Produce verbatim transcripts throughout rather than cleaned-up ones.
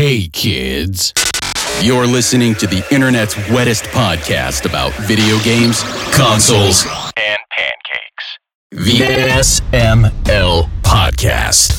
Hey kids, you're listening to the internet's wettest podcast about video games, consoles, and pancakes. The S M L Podcast.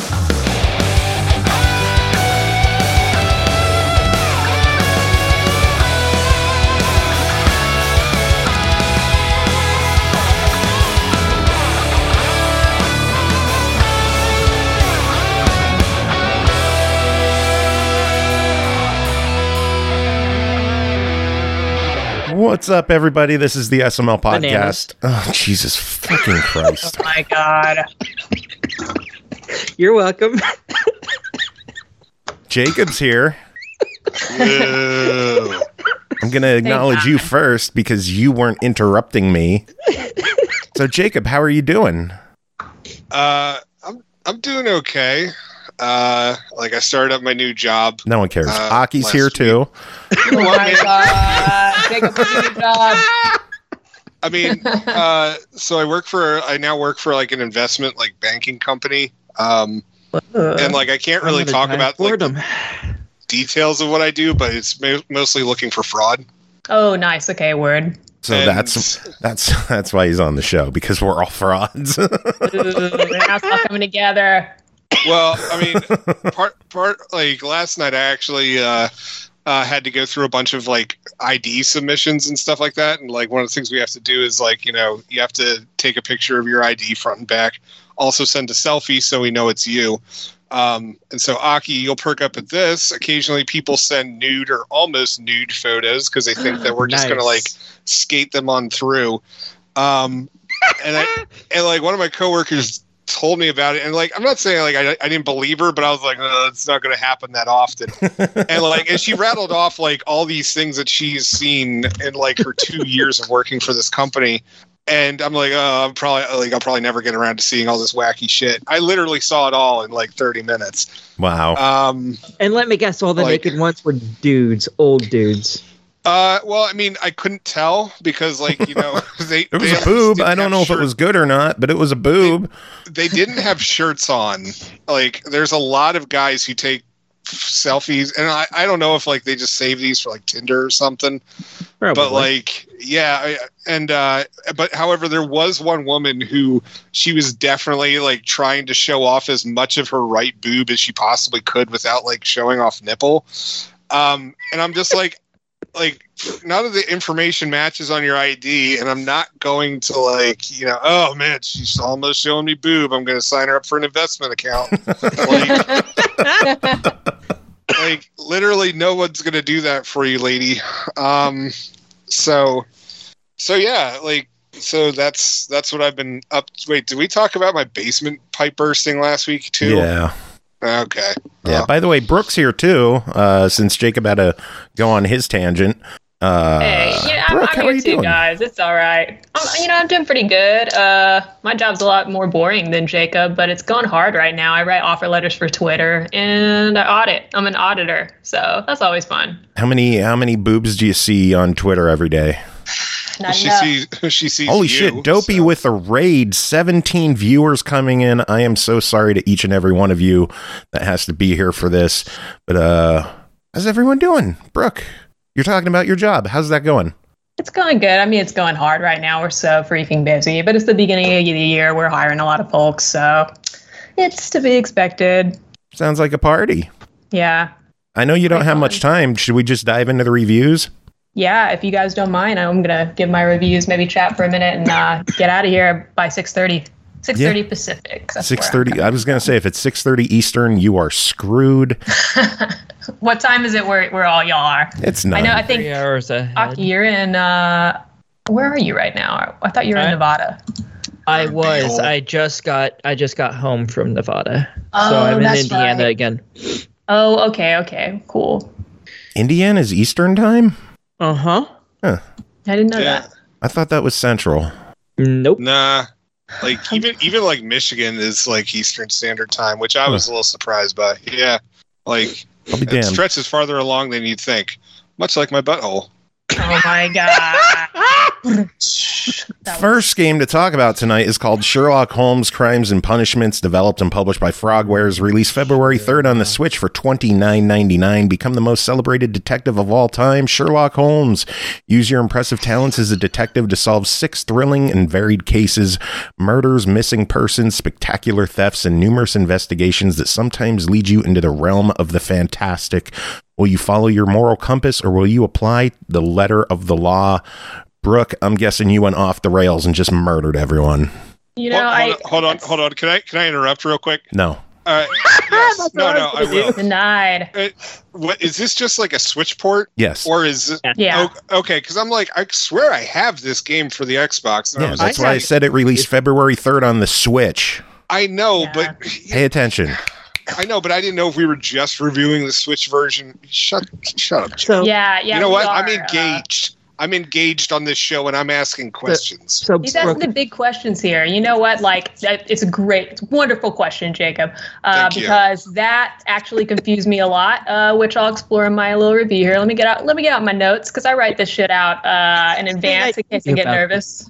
What's up, everybody? This is the S M L Podcast. Bananas. Oh, Jesus fucking Christ. Oh, my God. You're welcome. Jacob's here. I'm going to acknowledge you first because you weren't interrupting me. So, Jacob, how are you doing? Uh, I'm I'm doing okay. Uh, like I started up my new job. No one cares. Uh, Aki's here week. too. Oh my God. Jacob, what's your job? I mean, uh, so I work for, I now work for like an investment, like banking company. Um, uh, and like, I can't really talk about like the details of what I do, but it's mo- mostly looking for fraud. Oh, nice. Okay, word. So and that's that's that's why he's on the show, because we're all frauds. Ooh, we're not all coming together. Well, I mean, part part like last night, I actually uh, uh, had to go through a bunch of like I D submissions and stuff like that. And like one of the things we have to do is like, you know, you have to take a picture of your I D front and back. Also send a selfie so we know it's you. Um, and so, Aki, you'll perk up at this. Occasionally, people send nude or almost nude photos because they think that we're just Nice. going to like skate them on through. Um, and I and like one of my coworkers told me about it, and like I'm not saying like I, I didn't believe her, but I was like, oh, it's not going to happen that often. And like, and she rattled off like all these things that she's seen in like her two years of working for this company. And I'm like, oh, I'm probably like I'll probably never get around to seeing all this wacky shit. I literally saw it all in like thirty minutes. Wow. Um, And let me guess, all the Like- naked ones were dudes, old dudes. uh, well, I mean, I couldn't tell because like you know they It was they a boob. didn't I don't have know if it shirt- was good or not, but it was a boob. They didn't have shirts on. Like, there's a lot of guys who take selfies, and I, I don't know if like they just save these for like Tinder or something. Probably. But like, yeah, I, and uh, but however, there was one woman who she was definitely like trying to show off as much of her right boob as she possibly could without like showing off nipple. Um, and I'm just like. Like none of the information matches on your I D, and I'm not going to like you know. Oh man, she's almost showing me boob. I'm going to sign her up for an investment account. like, like literally, no one's going to do that for you, lady. Um, so, so yeah, like so that's that's what I've been up. Wait, did we talk about my basement pipe bursting last week too? Yeah. Okay. Yeah. Well, By the way, Brooke's here too. Uh, since Jacob had to go on his tangent. Uh, Hey, yeah, I'm, Brooke, I'm how are here you too, doing? guys. It's all right. I'm, you know, I'm doing pretty good. Uh, my job's a lot more boring than Jacob, but it's going hard right now. I write offer letters for Twitter and I audit. I'm an auditor, so that's always fun. How many how many boobs do you see on Twitter every day? Not she enough. sees. She sees. Holy you, shit, Dopey so- with a raid, seventeen viewers coming in. I am so sorry to each and every one of you that has to be here for this. But uh how's everyone doing? Brooke, you're talking about your job. How's that going? It's going good. I mean, it's going hard right now. We're so freaking busy, but it's the beginning of the year. We're hiring a lot of folks, so it's to be expected. Sounds like a party. Yeah. I know you don't Quite have fun. much time. Should we just dive into the reviews? Yeah, if you guys don't mind, I'm going to give my reviews, maybe chat for a minute, and uh, get out of here by six thirty. six thirty Pacific. That's Six where I'm thirty. I was gonna say if it's six thirty Eastern, you are screwed. What time is it where, where all y'all are? It's not. I know, I think, Three hours ahead. Aki, you're in, uh, where are you right now? I thought you were in I- Nevada. I was. Behold. I just got. I just got home from Nevada, Oh, so I'm in that's Indiana right. again. Oh, okay, okay, cool. Indiana's Eastern time? Uh huh. I didn't know Yeah. that. I thought that was Central. Nope. Nah. Like even even like Michigan is like Eastern Standard Time, which I was a little surprised by. Yeah. Like I'll be it damned. stretches farther along than you'd think. Much like my butthole. Oh my god. First game to talk about tonight is called Sherlock Holmes Crimes and Punishments, developed and published by Frogwares, released February third on the Switch for twenty-nine ninety-nine. Become the most celebrated detective of all time, Sherlock Holmes. Use your impressive talents as a detective to solve six thrilling and varied cases, murders, missing persons, spectacular thefts, and numerous investigations that sometimes lead you into the realm of the fantastic. Will you follow your moral compass, or will you apply the letter of the law? Brooke, I'm guessing you went off the rails and just murdered everyone. You know, hold, I hold, on, hold on, hold on. Can I can I interrupt real quick? No. Uh, yes. no, no, I will. Denied. Uh, what is this? Just like a Switch port? Yes. Or is it? Yeah. Oh, okay, because I'm like, I swear I have this game for the Xbox. And I Yeah, was that's like, why I said it released February third on the Switch. I know, Yeah. but Pay attention. I know, but I didn't know if we were just reviewing the Switch version. Shut, shut up. So, Yeah, yeah. you know we what? are, I'm uh, engaged. I'm engaged on this show, and I'm asking questions. so He's asking the big questions here. You know what? Like, that, it's a great, it's a wonderful question, Jacob, uh, Thank you. because that actually confused me a lot, uh, which I'll explore in my little review here. Let me get out. Let me get out my notes because I write this shit out uh, in advance in case I get About- nervous.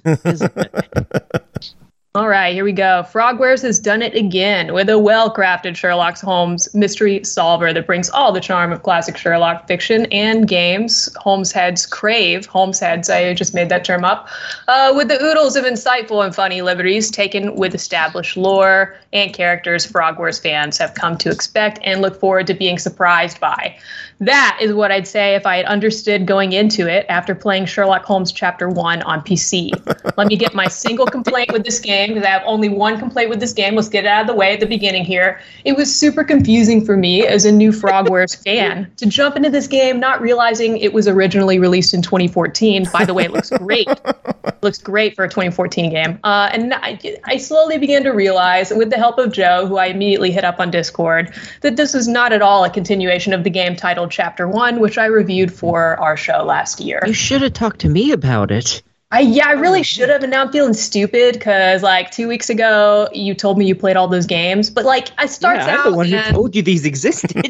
All right, here we go. Frogwares has done it again with a well-crafted Sherlock Holmes mystery solver that brings all the charm of classic Sherlock fiction and games. Holmes heads crave. Holmes heads, I just made that term up. Uh, with the oodles of insightful and funny liberties taken with established lore and characters Frogwares fans have come to expect and look forward to being surprised by. That is what I'd say if I had understood going into it after playing Sherlock Holmes Chapter one on P C. Let me get my single complaint with this game, because I have only one complaint with this game. Let's get it out of the way at the beginning here. It was super confusing for me as a new Frogwares fan to jump into this game not realizing it was originally released in twenty fourteen. By the way, it looks great. It looks great for a twenty fourteen game. Uh, and I, I slowly began to realize, with the help of Joe, who I immediately hit up on Discord, that this was not at all a continuation of the game titled Chapter one, which I reviewed for our show last year. You should have talked to me about it. I, yeah, I really should have, and now I'm feeling stupid because, like, two weeks ago, you told me you played all those games, but, like, I starts yeah, I'm out the one who and- told you these existed.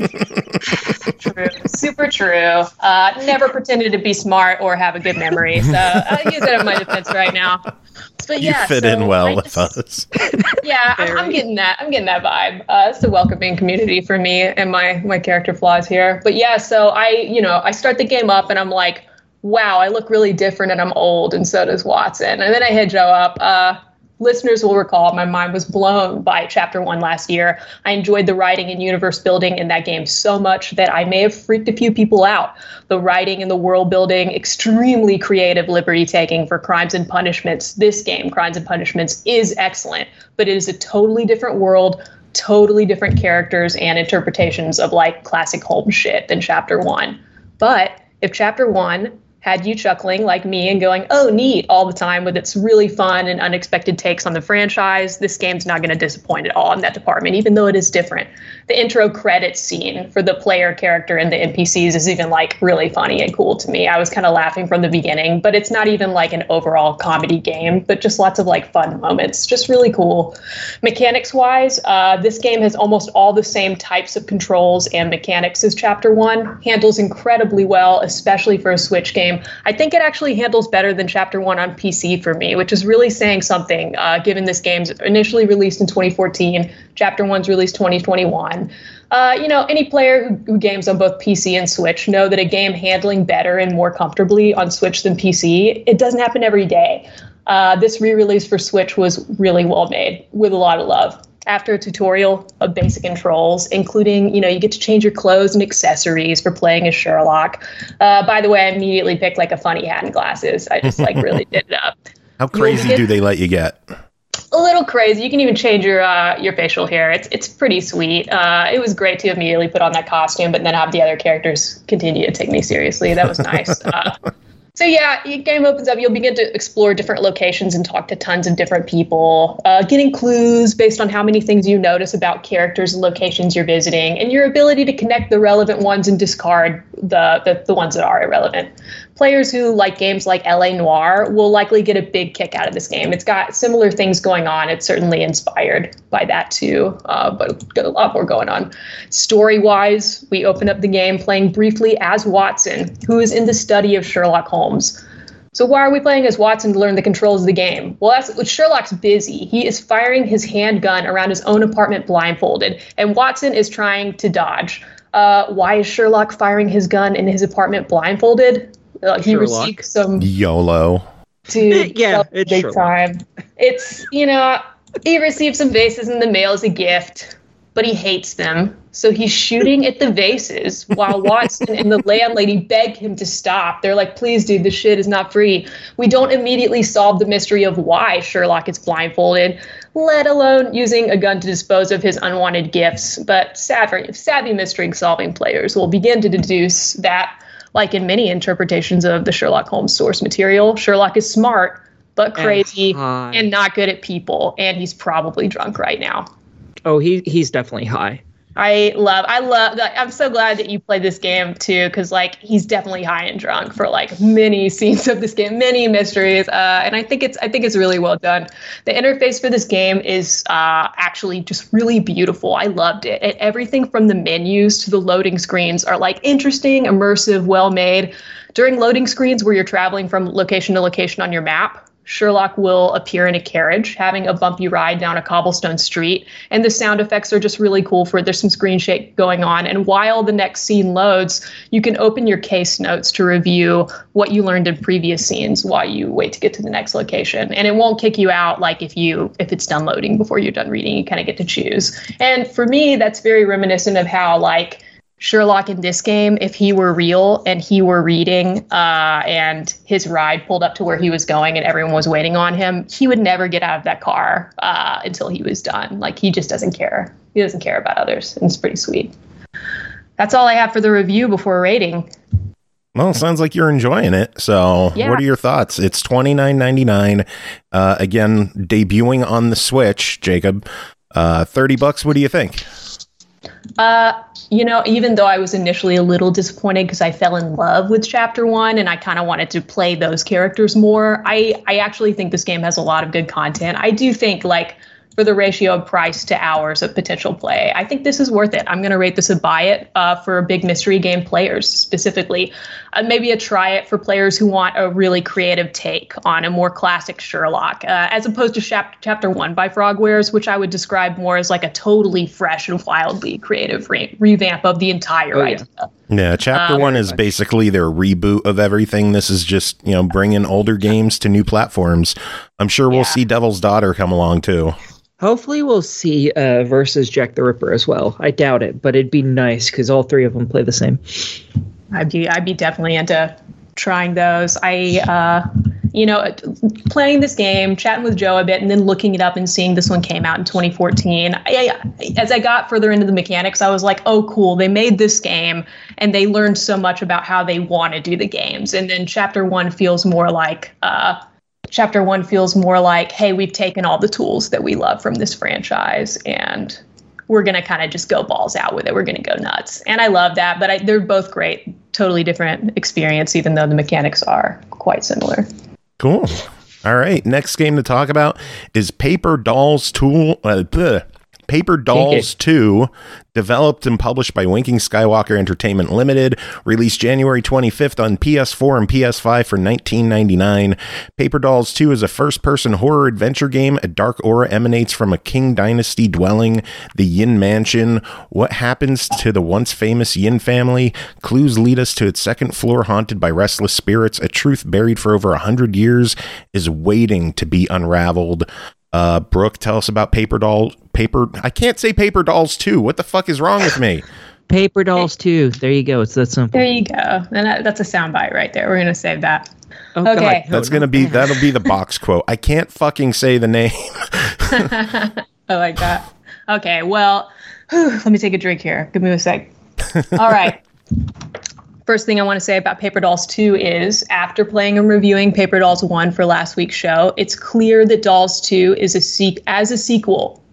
True, super true. Uh, never pretended to be smart or have a good memory, so I use it in my defense right now. But You yeah, fit so in well I with just- us. Yeah, I'm, I'm getting that. I'm getting that vibe. Uh, it's a welcoming community for me and my my character flaws here. But yeah, so I, you know, I start the game up and I'm like, wow, I look really different and I'm old, and so does Watson. And then I hit Joe up. Uh, listeners will recall my mind was blown by Chapter one last year. I enjoyed the writing and universe building in that game so much that I may have freaked a few people out. The writing and the world building, extremely creative liberty taking for Crimes and Punishments. This game, Crimes and Punishments, is excellent, but it is a totally different world, totally different characters and interpretations of like classic Holmes shit than Chapter one. But if Chapter one had you chuckling like me and going, oh, neat, all the time with its really fun and unexpected takes on the franchise, this game's not going to disappoint at all in that department, even though it is different. The intro credits scene for the player character and the N P Cs is even like really funny and cool to me. I was kind of laughing from the beginning, but it's not even like an overall comedy game, but just lots of like fun moments. Just really cool. Mechanics wise, uh, this game has almost all the same types of controls and mechanics as Chapter one. Handles incredibly well, especially for a Switch game. I think it actually handles better than Chapter one on P C for me, which is really saying something, uh, given this game's initially released in twenty fourteen, Chapter one's released twenty twenty-one. Uh, you know, any player who, who games on both P C and Switch know that a game handling better and more comfortably on Switch than P C, it doesn't happen every day. Uh, this re-release for Switch was really well made, with a lot of love. After a tutorial of basic controls, including, you know, you get to change your clothes and accessories for playing as Sherlock. Uh, by the way, I immediately picked like a funny hat and glasses. I just like really did it up. How crazy get- do they let you get? A little crazy. You can even change your uh, your facial hair. It's it's pretty sweet. Uh, it was great to immediately put on that costume, but then have the other characters continue to take me seriously. That was nice. Uh, So yeah, your game opens up. You'll begin to explore different locations and talk to tons of different people, uh, getting clues based on how many things you notice about characters and locations you're visiting, and your ability to connect the relevant ones and discard the, the, the ones that are irrelevant. Players who like games like L A Noire will likely get a big kick out of this game. It's got similar things going on. It's certainly inspired by that too, uh, but it's got a lot more going on. Story-wise, we open up the game playing briefly as Watson, who is in the study of Sherlock Holmes. So why are we playing as Watson to learn the controls of the game? Well, that's, Sherlock's busy. He is firing his handgun around his own apartment blindfolded, and Watson is trying to dodge. Uh, why is Sherlock firing his gun in his apartment blindfolded? Uh, he Sherlock. received some... YOLO. Dude, Yeah, it's big Sherlock. time. It's, you know, he received some vases in the mail as a gift, but he hates them. So he's shooting at the vases while Watson and the landlady beg him to stop. They're like, please, dude, this shit is not free. We don't immediately solve the mystery of why Sherlock is blindfolded, let alone using a gun to dispose of his unwanted gifts. But savvy, savvy mystery-solving players will begin to deduce that, like in many interpretations of the Sherlock Holmes source material, Sherlock is smart, but crazy And high. and not good at people, and he's probably drunk right now. Oh, he he's definitely high. I love, I love, like, I'm so glad that you played this game too, because like he's definitely high and drunk for like many scenes of this game, many mysteries, uh, and I think it's, I think it's really well done. The interface for this game is uh, actually just really beautiful. I loved it. And everything from the menus to the loading screens are like interesting, immersive, well made. During loading screens where you're traveling from location to location on your map, Sherlock will appear in a carriage having a bumpy ride down a cobblestone street, and the sound effects are just really cool for it. There's some screen shake going on, and while the next scene loads, you can open your case notes to review what you learned in previous scenes while you wait to get to the next location, and it won't kick you out like if you if it's done loading before you're done reading. You kind of get to choose. And for me, that's very reminiscent of how like Sherlock in this game, if he were real and he were reading uh, and his ride pulled up to where he was going and everyone was waiting on him, he would never get out of that car uh, until he was done. Like, he just doesn't care. He doesn't care about others. And it's pretty sweet. That's all I have for the review before rating. Well, it sounds like you're enjoying it. So Yeah. what are your thoughts? It's twenty-nine ninety-nine. Uh, again, debuting on the Switch, Jacob. Uh, thirty bucks. What do you think? Uh, you know, even though I was initially a little disappointed because I fell in love with chapter one and I kind of wanted to play those characters more, I, I actually think this game has a lot of good content. I do think, like, for the ratio of price to hours of potential play, I think this is worth it. I'm going to rate this a buy it uh, for big mystery game players specifically. Uh, maybe a try it for players who want a really creative take on a more classic Sherlock, uh, as opposed to chap- chapter one by Frogwares, which I would describe more as like a totally fresh and wildly creative re- revamp of the entire Oh, yeah. idea. Yeah, chapter Um, one is basically their reboot of everything. This is just, you know, bringing older games to new platforms. I'm sure we'll Yeah. see Devil's Daughter come along too. Hopefully we'll see uh, versus Jack the Ripper as well. I doubt it, but it'd be nice because all three of them play the same. I'd be I'd be definitely into trying those. I uh, you know, playing this game, chatting with Joe a bit, and then looking it up and seeing this one came out in twenty fourteen. I, I, as I got further into the mechanics, I was like, oh, cool, they made this game and they learned so much about how they want to do the games. And then chapter one feels more like uh, chapter one feels more like, hey, we've taken all the tools that we love from this franchise and we're going to kind of just go balls out with it. We're going to go nuts. And I love that, but I, they're both great, totally different experience, even though the mechanics are quite similar. Cool. All right. Next game to talk about is Paper Dolls Tool. Uh, bleh. Paper Dolls two, developed and published by Winking Skywalker Entertainment Limited, released January twenty-fifth on P S four and P S five for nineteen ninety-nine. Paper Dolls two is a first-person horror adventure game. A dark aura emanates from a Qing Dynasty dwelling, the Yin Mansion. What happens to the once famous Yin family? Clues lead us to its second floor, haunted by restless spirits. A truth buried for over a hundred years is waiting to be unraveled. Uh, Brooke, tell us about Paper Doll. Paper. I can't say Paper Dolls two. What the fuck is wrong with me? Paper Dolls two. There you go. It's that simple. There you go. And that, that's a soundbite right there. We're going to save that. Oh, Okay. God, no, That's no. gonna be that'll be the box quote. I can't fucking say the name. I like that. Okay, well, whew, let me take a drink here. Give me a sec. All right. First thing I want to say about Paper Dolls two is, after playing and reviewing Paper Dolls one for last week's show, it's clear that Dolls two is a se- as a sequel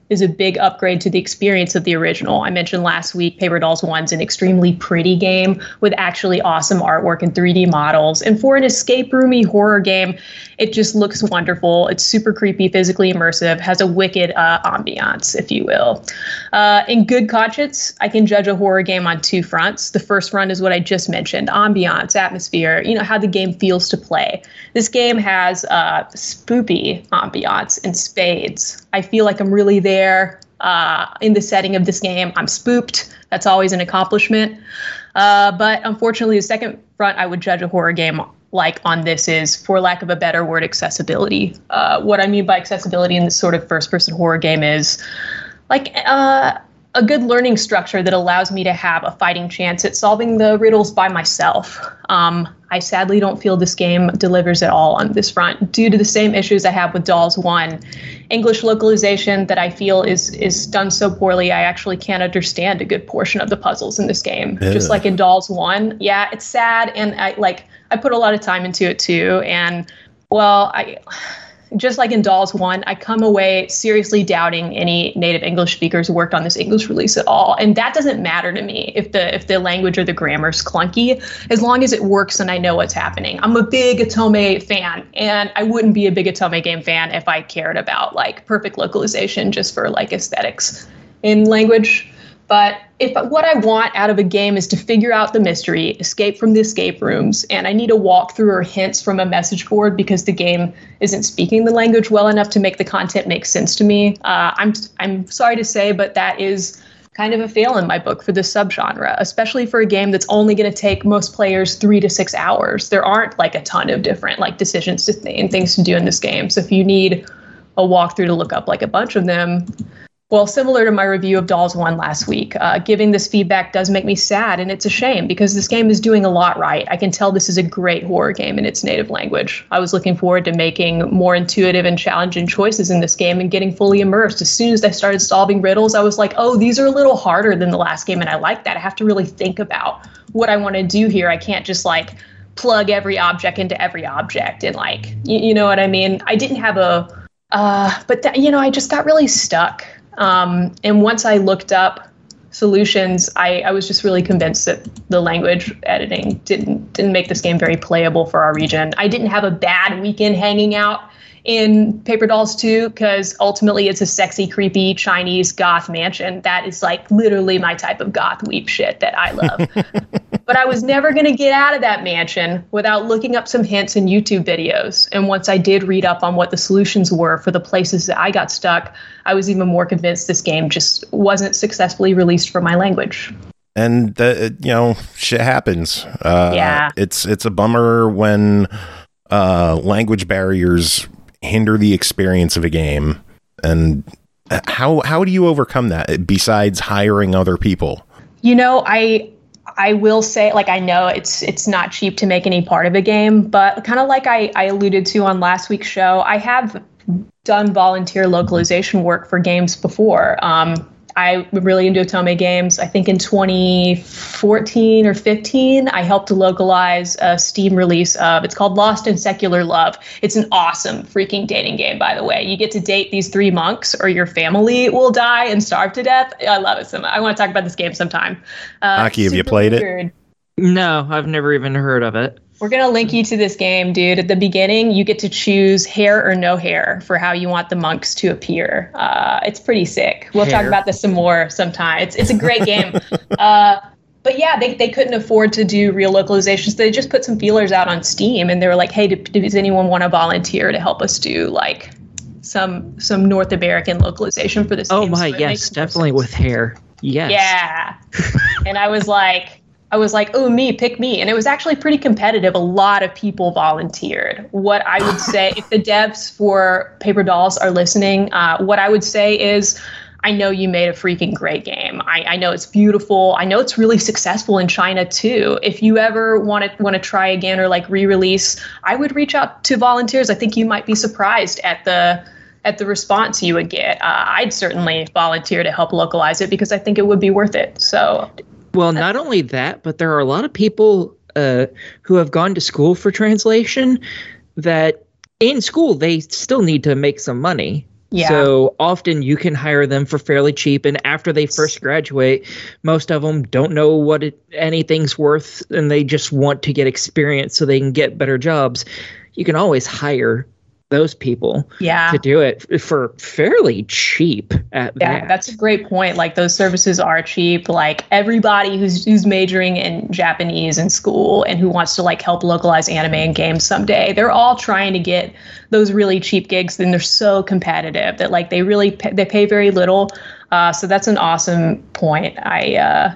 is a big upgrade to the experience of the original. I mentioned last week, Paper Dolls one's an extremely pretty game with actually awesome artwork and three D models. And for an escape roomy horror game, it just looks wonderful. It's super creepy, physically immersive, has a wicked uh, ambiance, if you will. Uh, in good conscience, I can judge a horror game on two fronts. The first front is what I just mentioned, ambiance, atmosphere, you know, how the game feels to play. This game has uh, spoopy ambiance in spades. I feel like I'm really there uh, in the setting of this game. I'm spooked. That's always an accomplishment. Uh, but unfortunately, the second front I would judge a horror game like on this is, for lack of a better word, accessibility. Uh, what I mean by accessibility in this sort of first-person horror game is like uh, a good learning structure that allows me to have a fighting chance at solving the riddles by myself. Um, I sadly don't feel this game delivers at all on this front due to the same issues I have with Dolls one. English localization that I feel is is done so poorly, I actually can't understand a good portion of the puzzles in this game. Ew. Just like in Dolls one. Yeah, it's sad, and I like I put a lot of time into it too. And well, I just like in Dolls one, I come away seriously doubting any native English speakers who worked on this English release at all. And that doesn't matter to me if the if the language or the grammar is clunky, as long as it works and I know what's happening. I'm a big Atome fan, and I wouldn't be a big Atome game fan if I cared about like perfect localization just for like aesthetics in language. But if what I want out of a game is to figure out the mystery, escape from the escape rooms, and I need a walkthrough or hints from a message board because the game isn't speaking the language well enough to make the content make sense to me, uh, I'm I'm sorry to say, but that is kind of a fail in my book for this subgenre, especially for a game that's only going to take most players three to six hours. There aren't like a ton of different like decisions to th- and things to do in this game. So if you need a walkthrough to look up like a bunch of them, well, similar to my review of Dolls one last week, uh, giving this feedback does make me sad, and it's a shame because this game is doing a lot right. I can tell this is a great horror game in its native language. I was looking forward to making more intuitive and challenging choices in this game and getting fully immersed. As soon as I started solving riddles, I was like, oh, these are a little harder than the last game, and I like that. I have to really think about what I want to do here. I can't just like plug every object into every object and like, you, you know what I mean? I didn't have a, uh, but th- you know, I just got really stuck. Um, and once I looked up solutions, I, I was just really convinced that the language editing didn't didn't make this game very playable for our region. I didn't have a bad weekend hanging out in Paper Dolls two because ultimately it's a sexy, creepy Chinese goth mansion. That is like literally my type of goth weep shit that I love. But I was never going to get out of that mansion without looking up some hints in YouTube videos. And once I did read up on what the solutions were for the places that I got stuck, I was even more convinced this game just wasn't successfully released for my language. And, the, you know, shit happens. Uh, yeah. It's, it's a bummer when uh, language barriers hinder the experience of a game. And how how do you overcome that besides hiring other people? You know, I... I will say, like, I know it's it's not cheap to make any part of a game, but kind of like I, I alluded to on last week's show, I have done volunteer localization work for games before. Um, I really into Atome games. I think in twenty fourteen or fifteen, I helped to localize a Steam release of, it's called Lost in Secular Love. It's an awesome freaking dating game, by the way. You get to date these three monks or your family will die and starve to death. I love it so much. I want to talk about this game sometime. Uh, Aki, have you played weird. it? No, I've never even heard of it. We're going to link you to this game, dude. At the beginning, you get to choose hair or no hair for how you want the monks to appear. Uh, it's pretty sick. We'll hair. talk about this some more sometime. It's it's a great game. uh, but yeah, they, they couldn't afford to do real localizations. They just put some feelers out on Steam, and they were like, hey, do, does anyone want to volunteer to help us do like some some North American localization for this oh game? Oh my, so yes, definitely with hair. Yes. Yeah. And I was like... I was like, oh, me, pick me. And it was actually pretty competitive. A lot of people volunteered. What I would say, if the devs for Paper Dolls are listening, uh, what I would say is, I know you made a freaking great game. I, I know it's beautiful. I know it's really successful in China, too. If you ever want to want to try again or like re-release, I would reach out to volunteers. I think you might be surprised at the at the response you would get. Uh, I'd certainly volunteer to help localize it because I think it would be worth it. So... Well, not only that, but there are a lot of people uh, who have gone to school for translation that in school, they still need to make some money. Yeah. So often you can hire them for fairly cheap, and after they first graduate, most of them don't know what it, anything's worth, and they just want to get experience so they can get better jobs. You can always hire those people yeah. to do it for fairly cheap at yeah, that. That's a great point. Like those services are cheap. Like everybody who's who's majoring in Japanese in school and who wants to like help localize anime and games someday, they're all trying to get those really cheap gigs. And they're so competitive that like they really pay, they pay very little. Uh, so that's an awesome point. I uh,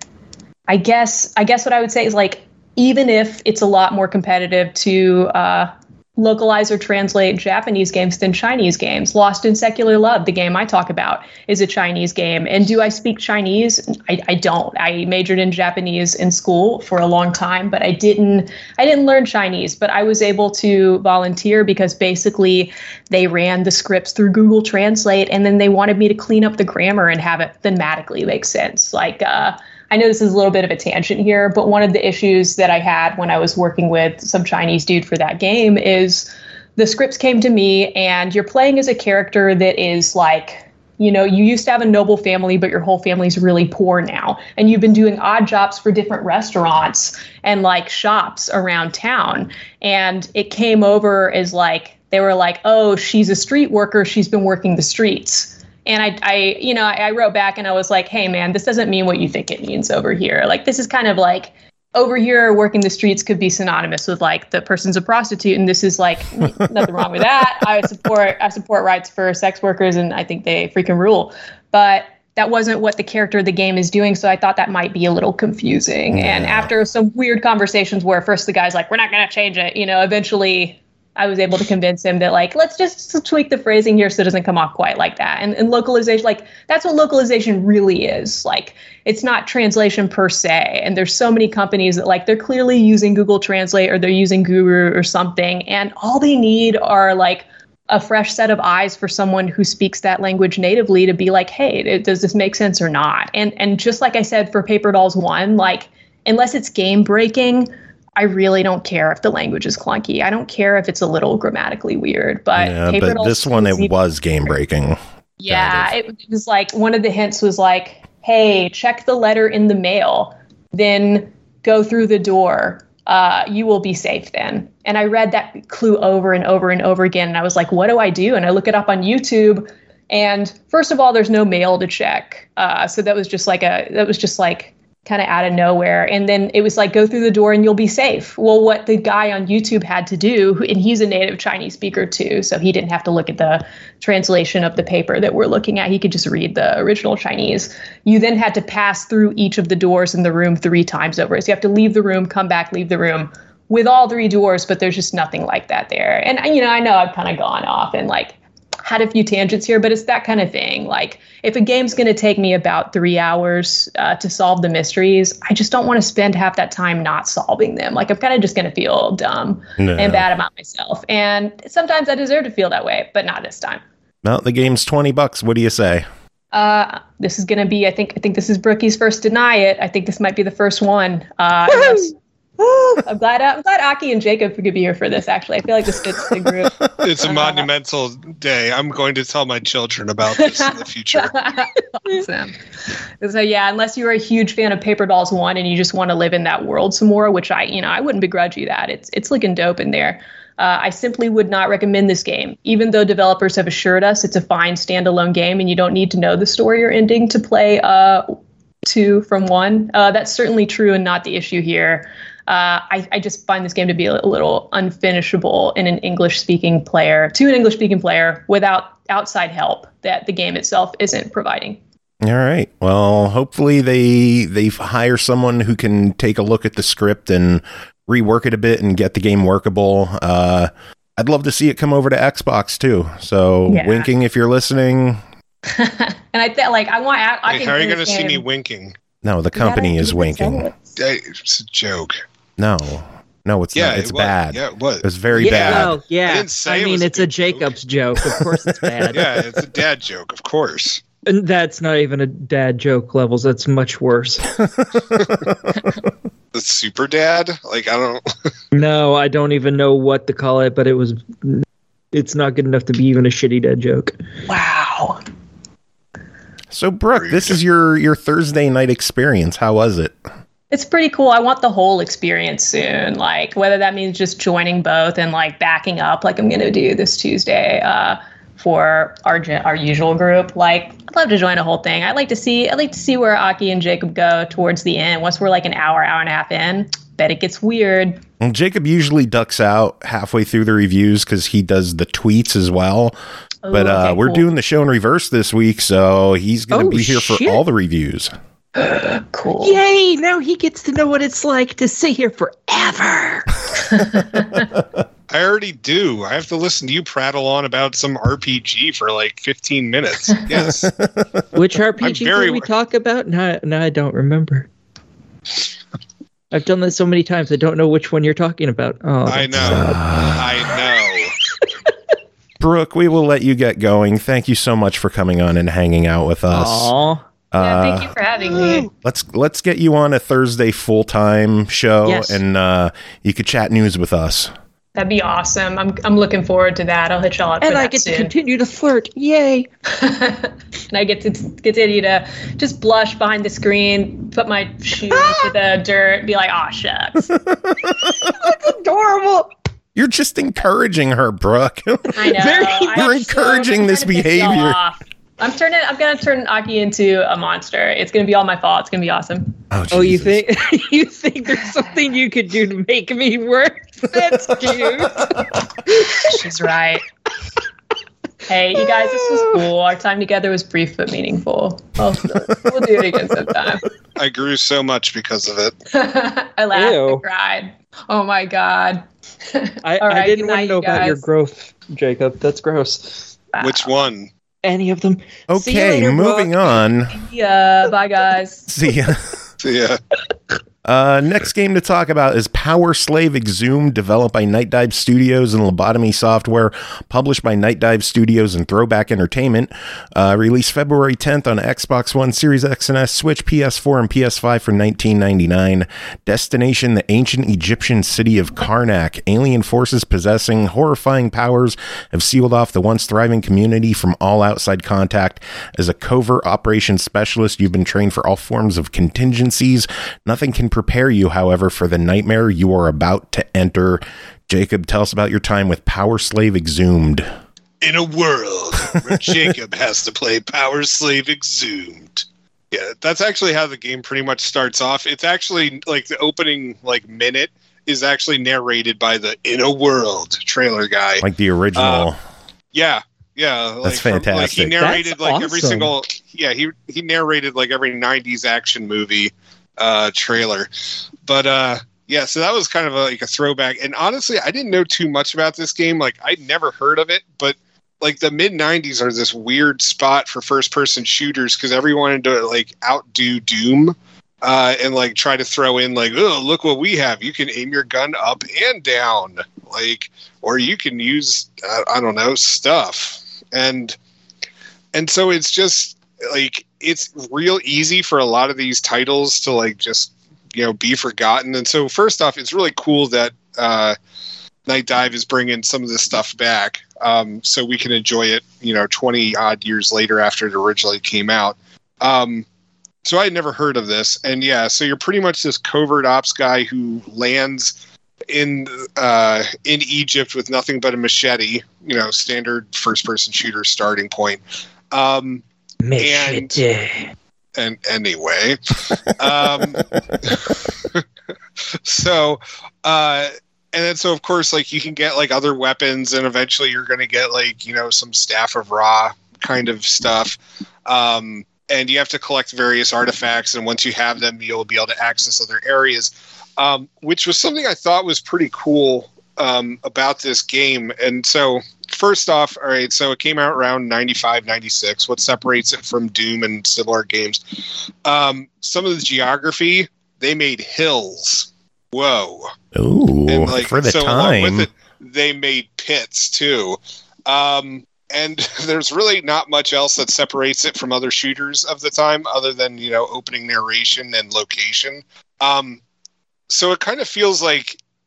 I guess I guess what I would say is like even if it's a lot more competitive to uh, localize or translate Japanese games than Chinese games. Lost in Secular Love, the game I talk about, is a Chinese game. And do I speak Chinese? I, I don't. I majored in Japanese in school for a long time, but I didn't I didn't learn Chinese. But I was able to volunteer because basically they ran the scripts through Google Translate, and then they wanted me to clean up the grammar and have it thematically make sense. Like, uh, I know this is a little bit of a tangent here, but one of the issues that I had when I was working with some Chinese dude for that game is the scripts came to me and you're playing as a character that is like, you know, you used to have a noble family, but your whole family's really poor now. And you've been doing odd jobs for different restaurants and like shops around town. And it came over as like, they were like, oh, she's a street worker. She's been working the streets. And I, I, you know, I wrote back and I was like, hey, man, this doesn't mean what you think it means over here. Like, this is kind of like over here, working the streets could be synonymous with like the person's a prostitute. And this is like nothing wrong with that. I support I support rights for sex workers and I think they freaking rule. But that wasn't what the character of the game is doing. So I thought that might be a little confusing. Yeah. And after some weird conversations where first the guy's like, we're not going to change it, you know, eventually I was able to convince him that like, let's just tweak the phrasing here so it doesn't come off quite like that. And, and localization, like that's what localization really is. Like it's not translation per se. And there's so many companies that like, they're clearly using Google Translate or they're using Guru or something. And all they need are like a fresh set of eyes for someone who speaks that language natively to be like, hey, it, does this make sense or not? And, and just like I said, for Paper Dolls one, like unless it's game breaking, I really don't care if the language is clunky. I don't care if it's a little grammatically weird, but yeah, Paper but Dolls this one it was game breaking. Yeah, kind of. it, it was like one of the hints was like, "Hey, check the letter in the mail, then go through the door. Uh, you will be safe then." And I read that clue over and over and over again, and I was like, "What do I do?" And I look it up on YouTube, and first of all, there's no mail to check, uh, so that was just like a that was just like. kind of out of nowhere. And then it was like, go through the door and you'll be safe. Well, what the guy on YouTube had to do, and he's a native Chinese speaker too, so he didn't have to look at the translation of the paper that we're looking at. He could just read the original Chinese. You then had to pass through each of the doors in the room three times over. So you have to leave the room, come back, leave the room with all three doors, but there's just nothing like that there. And, you know, I know I've kind of gone off and like had a few tangents here, but it's that kind of thing. Like if a game's going to take me about three hours uh, to solve the mysteries, I just don't want to spend half that time not solving them. Like I'm kind of just going to feel dumb no. and bad about myself. And sometimes I deserve to feel that way, but not this time. Well, the game's twenty bucks. What do you say? Uh, this is going to be, I think, I think this is Brookie's first deny it. I think this might be the first one. Uh, unless, I'm glad I'm glad Aki and Jacob could be here for this, actually. I feel like this fits the group. It's a monumental day. I'm going to tell my children about this in the future. Awesome. So yeah, unless you're a huge fan of Paper Dolls one and you just want to live in that world some more, which I, you know, I wouldn't begrudge you that. It's it's looking dope in there. Uh, I simply would not recommend this game, even though developers have assured us it's a fine standalone game and you don't need to know the story or ending to play uh, two from one. Uh, that's certainly true and not the issue here. Uh, I, I just find this game to be a little unfinishable in an English-speaking player, to an English-speaking player, without outside help that the game itself isn't providing. All right. Well, hopefully they they hire someone who can take a look at the script and rework it a bit and get the game workable. Uh, I'd love to see it come over to Xbox too. So, yeah. Winking, if you're listening. And I feel like I want. I, I Wait, how are you going to see me winking? No, the company is winking. It's a joke. No, no, it's yeah, not. It's it bad. Yeah, it was. It was very yeah, bad. Well, yeah, I, didn't say I it mean, was it's a, a Jacob's joke. Of course it's bad. Yeah, it's a dad joke, of course. And that's not even a dad joke levels. That's much worse. The super dad? Like, I don't... No, I don't even know what to call it, but it was... it's not good enough to be even a shitty dad joke. Wow. So, Brooke, this is your, your Thursday night experience. How was it? It's pretty cool. I want the whole experience soon. Like, whether that means just joining both and like backing up, like I'm going to do this Tuesday uh, for our our usual group. Like, I'd love to join the whole thing. I'd like to see. I'd like to see where Aki and Jacob go towards the end. Once we're like an hour, hour and a half in, bet it gets weird. Well, Jacob usually ducks out halfway through the reviews because he does the tweets as well. Ooh, but uh, okay, we're cool. doing the show in reverse this week, so he's going to Oh, be here shit. for all the reviews. Cool. Yay! Now he gets to know what it's like to sit here forever. I already do. I have to listen to you prattle on about some R P G for like fifteen minutes. Yes. Which R P G I'm very did we wa- talk about? No, no, I don't remember. I've done this so many times. I don't know which one you're talking about. Oh, I that's know. sad. I know. Brooke, we will let you get going. Thank you so much for coming on and hanging out with us. Aw. Yeah, Uh, thank you for having me. let's let's get you on a Thursday full time show, Yes. and uh, you could chat news with us. That'd be awesome. I'm I'm looking forward to that. I'll hit y'all up for And I that get to soon. continue to flirt. Yay! And I get to continue to just blush behind the screen, put my shoe into the dirt, be like, "Aw, shucks." That's adorable. You're just encouraging her, Brooke. I know. Very- I You're am encouraging so this trying to piss y'all behavior. off. I'm turning. I'm gonna turn Aki into a monster. It's gonna be all my fault. It's gonna be awesome. Oh, you Jesus. think you think there's something you could do to make me worse? That's cute. She's right. Hey, you guys, this was cool. Our time together was brief but meaningful. Oh, we'll do it again sometime. I grew so much because of it. I laughed Ew. and cried. Oh my god. I, All I right, didn't good want night, to know you about your guys. growth, Jacob. That's gross. Wow. Which one? Any of them. See you Okay, later, moving Brooke. on. Yeah. Bye, guys. See ya. Yeah. Uh, next game to talk about is Power Slave Exhumed, developed by Night Dive Studios and Lobotomy Software, published by Night Dive Studios and Throwback Entertainment. Uh, released February tenth on Xbox One, Series X and S, Switch, P S four, and P S five for nineteen ninety-nine. Destination: the ancient Egyptian city of Karnak. Alien forces possessing horrifying powers have sealed off the once thriving community from all outside contact. As a covert operations specialist, you've been trained for all forms of contingencies. Nothing can prepare you, however, for the nightmare you are about to enter. Jacob, tell us about your time with Power Slave Exhumed. In a world where Jacob has to play Power Slave Exhumed. Yeah, that's actually how the game pretty much starts off. It's actually like the opening like minute is actually narrated by the In a World trailer guy. Like the original. Uh, Yeah, yeah. Like That's from- like he fantastic. narrated That's like every awesome. single yeah, he he narrated like every nineties action movie uh trailer. But uh yeah, so that was kind of a, like a throwback. And honestly, I didn't know too much about this game. Like I'd never heard of it, but like the mid nineties are this weird spot for first person shooters because everyone wanted to like outdo Doom. Uh, and like try to throw in like, oh, look what we have. You can aim your gun up and down, like, or you can use, uh, I don't know, stuff. And, and so it's just like, it's real easy for a lot of these titles to like, just, you know, be forgotten. And so first off, it's really cool that, uh, Night Dive is bringing some of this stuff back. Um, so we can enjoy it, you know, twenty odd years later after it originally came out. Um, So I had never heard of this. And yeah, so you're pretty much this covert ops guy who lands in uh, in Egypt with nothing but a machete, you know, standard first-person shooter starting point. Um, Machete. and anyway, um, so, uh, and then so of course, like you can get like other weapons, and eventually you're going to get like, you know, some Staff of Ra kind of stuff. Um, and you have to collect various artifacts, and once you have them, you'll be able to access other areas, um, which was something I thought was pretty cool um, about this game. And so first off, all right, so it came out around ninety-five, ninety-six. What separates it from Doom and similar games? Um, some of the geography, they made hills. Whoa. Ooh, And like, for the so along time. with it, they made pits too. Um, and there's really not much else that separates it from other shooters of the time other than, you know, opening narration and location. Um, so it kind of feels like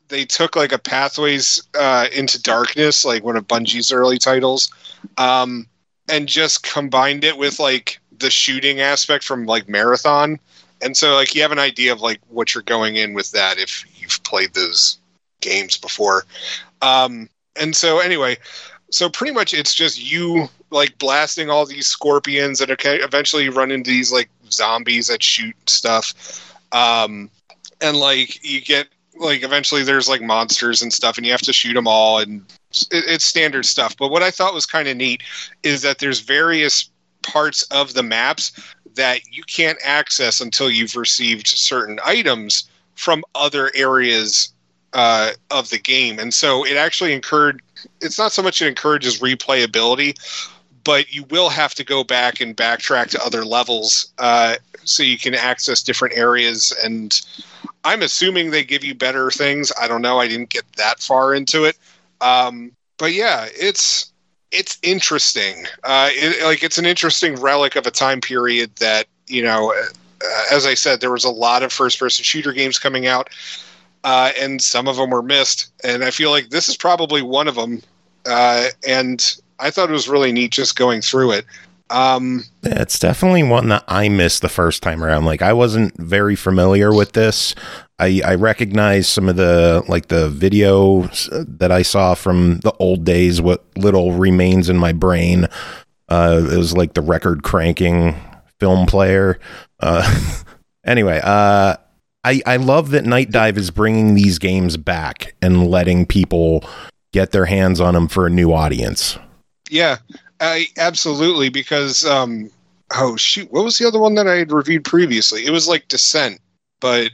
they took like a Pathways uh, into Darkness, like one of Bungie's early titles, um, and just combined it with like the shooting aspect from like Marathon. And so like you have an idea of like what you're going in with that if you've played those games before. Um, and so anyway, so pretty much it's just you like blasting all these scorpions that okay, eventually you run into these like zombies that shoot stuff. Um, and like you get like eventually there's like monsters and stuff and you have to shoot them all, and it, it's standard stuff. But what I thought was kind of neat is that there's various parts of the maps that you can't access until you've received certain items from other areas uh, of the game. And so it actually encouraged, it's not so much it encourages replayability, but you will have to go back and backtrack to other levels uh, so you can access different areas. And I'm assuming they give you better things. I don't know. I didn't get that far into it. Um, but yeah, it's it's interesting. Uh, it, like it's an interesting relic of a time period that, you know, uh, as I said, there was a lot of first-person shooter games coming out, uh, and some of them were missed. And I feel like this is probably one of them. Uh, and I thought it was really neat just going through it. Um, yeah, it's definitely one that I missed the first time around. Like I wasn't very familiar with this. I, I recognize some of the like the videos that I saw from the old days. What little remains in my brain, uh, it was like the record cranking film player. Uh, anyway, uh, I I love that Night Dive is bringing these games back and letting people get their hands on them for a new audience. Yeah. I, absolutely, because um, oh shoot, what was the other one that I had reviewed previously? It was like Descent, but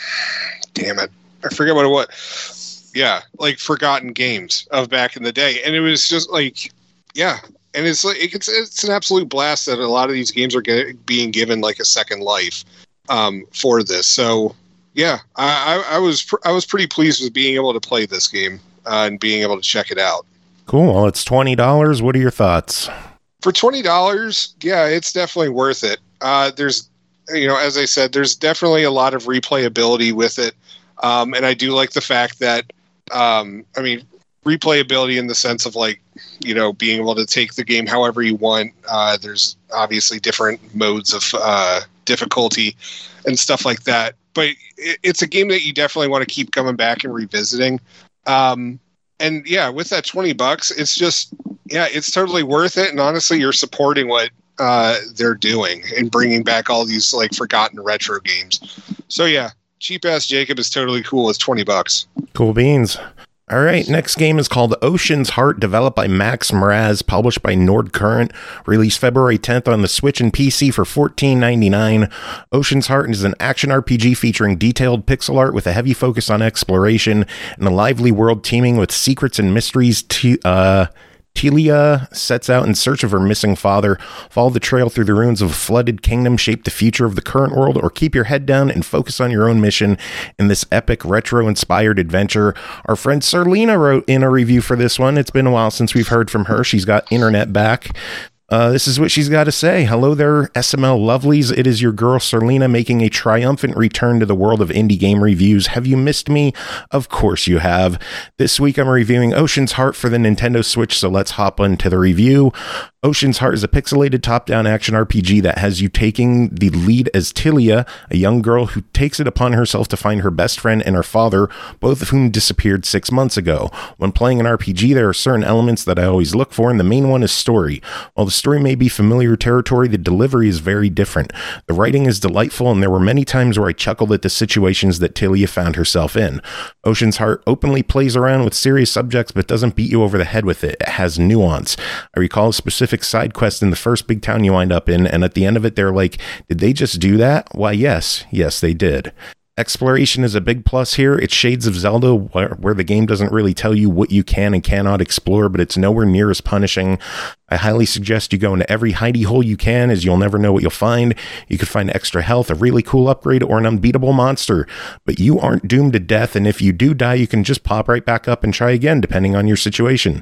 damn it, I forget what it was. Yeah, like Forgotten Games of back in the day, and it was just like, yeah, and it's like it's it's an absolute blast that a lot of these games are get, being given like a second life um, for this. So yeah, I, I, I was pr- I was pretty pleased with being able to play this game uh, and being able to check it out. Cool. Well, it's twenty dollars. What are your thoughts? For twenty dollars, yeah, it's definitely worth it. Uh, there's, you know, as I said, there's definitely a lot of replayability with it. Um, and I do like the fact that, um, I mean, replayability in the sense of like, you know, being able to take the game however you want. Uh, there's obviously different modes of uh, difficulty and stuff like that. But it, it's a game that you definitely want to keep coming back and revisiting. Um, And yeah, with that twenty bucks, it's just, yeah, it's totally worth it. And honestly, you're supporting what uh, they're doing and bringing back all these like forgotten retro games. So yeah, Cheap Ass Jacob is totally cool with twenty bucks. Cool beans. All right, next game is called Ocean's Heart, developed by Max Mraz, published by Nordcurrent, released February tenth on the Switch and P C for fourteen ninety-nine. Ocean's Heart is an action R P G featuring detailed pixel art with a heavy focus on exploration and a lively world teeming with secrets and mysteries. To, uh, Telia sets out in search of her missing father. Follow the trail through the ruins of a flooded kingdom, shape the future of the current world, or keep your head down and focus on your own mission in this epic retro-inspired adventure. Our friend Serlina wrote in a review for this one. It's been a while since we've heard from her. She's got internet back. Uh, this is what she's got to say. Hello there, S M L lovelies. It is your girl, Serlina, making a triumphant return to the world of indie game reviews. Have you missed me? Of course you have. This week I'm reviewing Ocean's Heart for the Nintendo Switch, so let's hop into the review. Ocean's Heart is a pixelated top-down action R P G that has you taking the lead as Telia, a young girl who takes it upon herself to find her best friend and her father, both of whom disappeared six months ago. When playing an R P G, there are certain elements that I always look for, and the main one is story. While the story may be familiar territory, the delivery is very different. The writing is delightful, and there were many times where I chuckled at the situations that Telia found herself in. Ocean's Heart openly plays around with serious subjects, but doesn't beat you over the head with it. It has nuance. I recall a specific side quest in the first big town you wind up in, and at the end of it, they're like, did they just do that? Why, yes. Yes, they did. Exploration is a big plus here. It's shades of Zelda, where, where the game doesn't really tell you what you can and cannot explore, but it's nowhere near as punishing. I highly suggest you go into every hidey hole you can, as you'll never know what you'll find. You could find extra health, a really cool upgrade, or an unbeatable monster, but you aren't doomed to death, and if you do die, you can just pop right back up and try again, depending on your situation.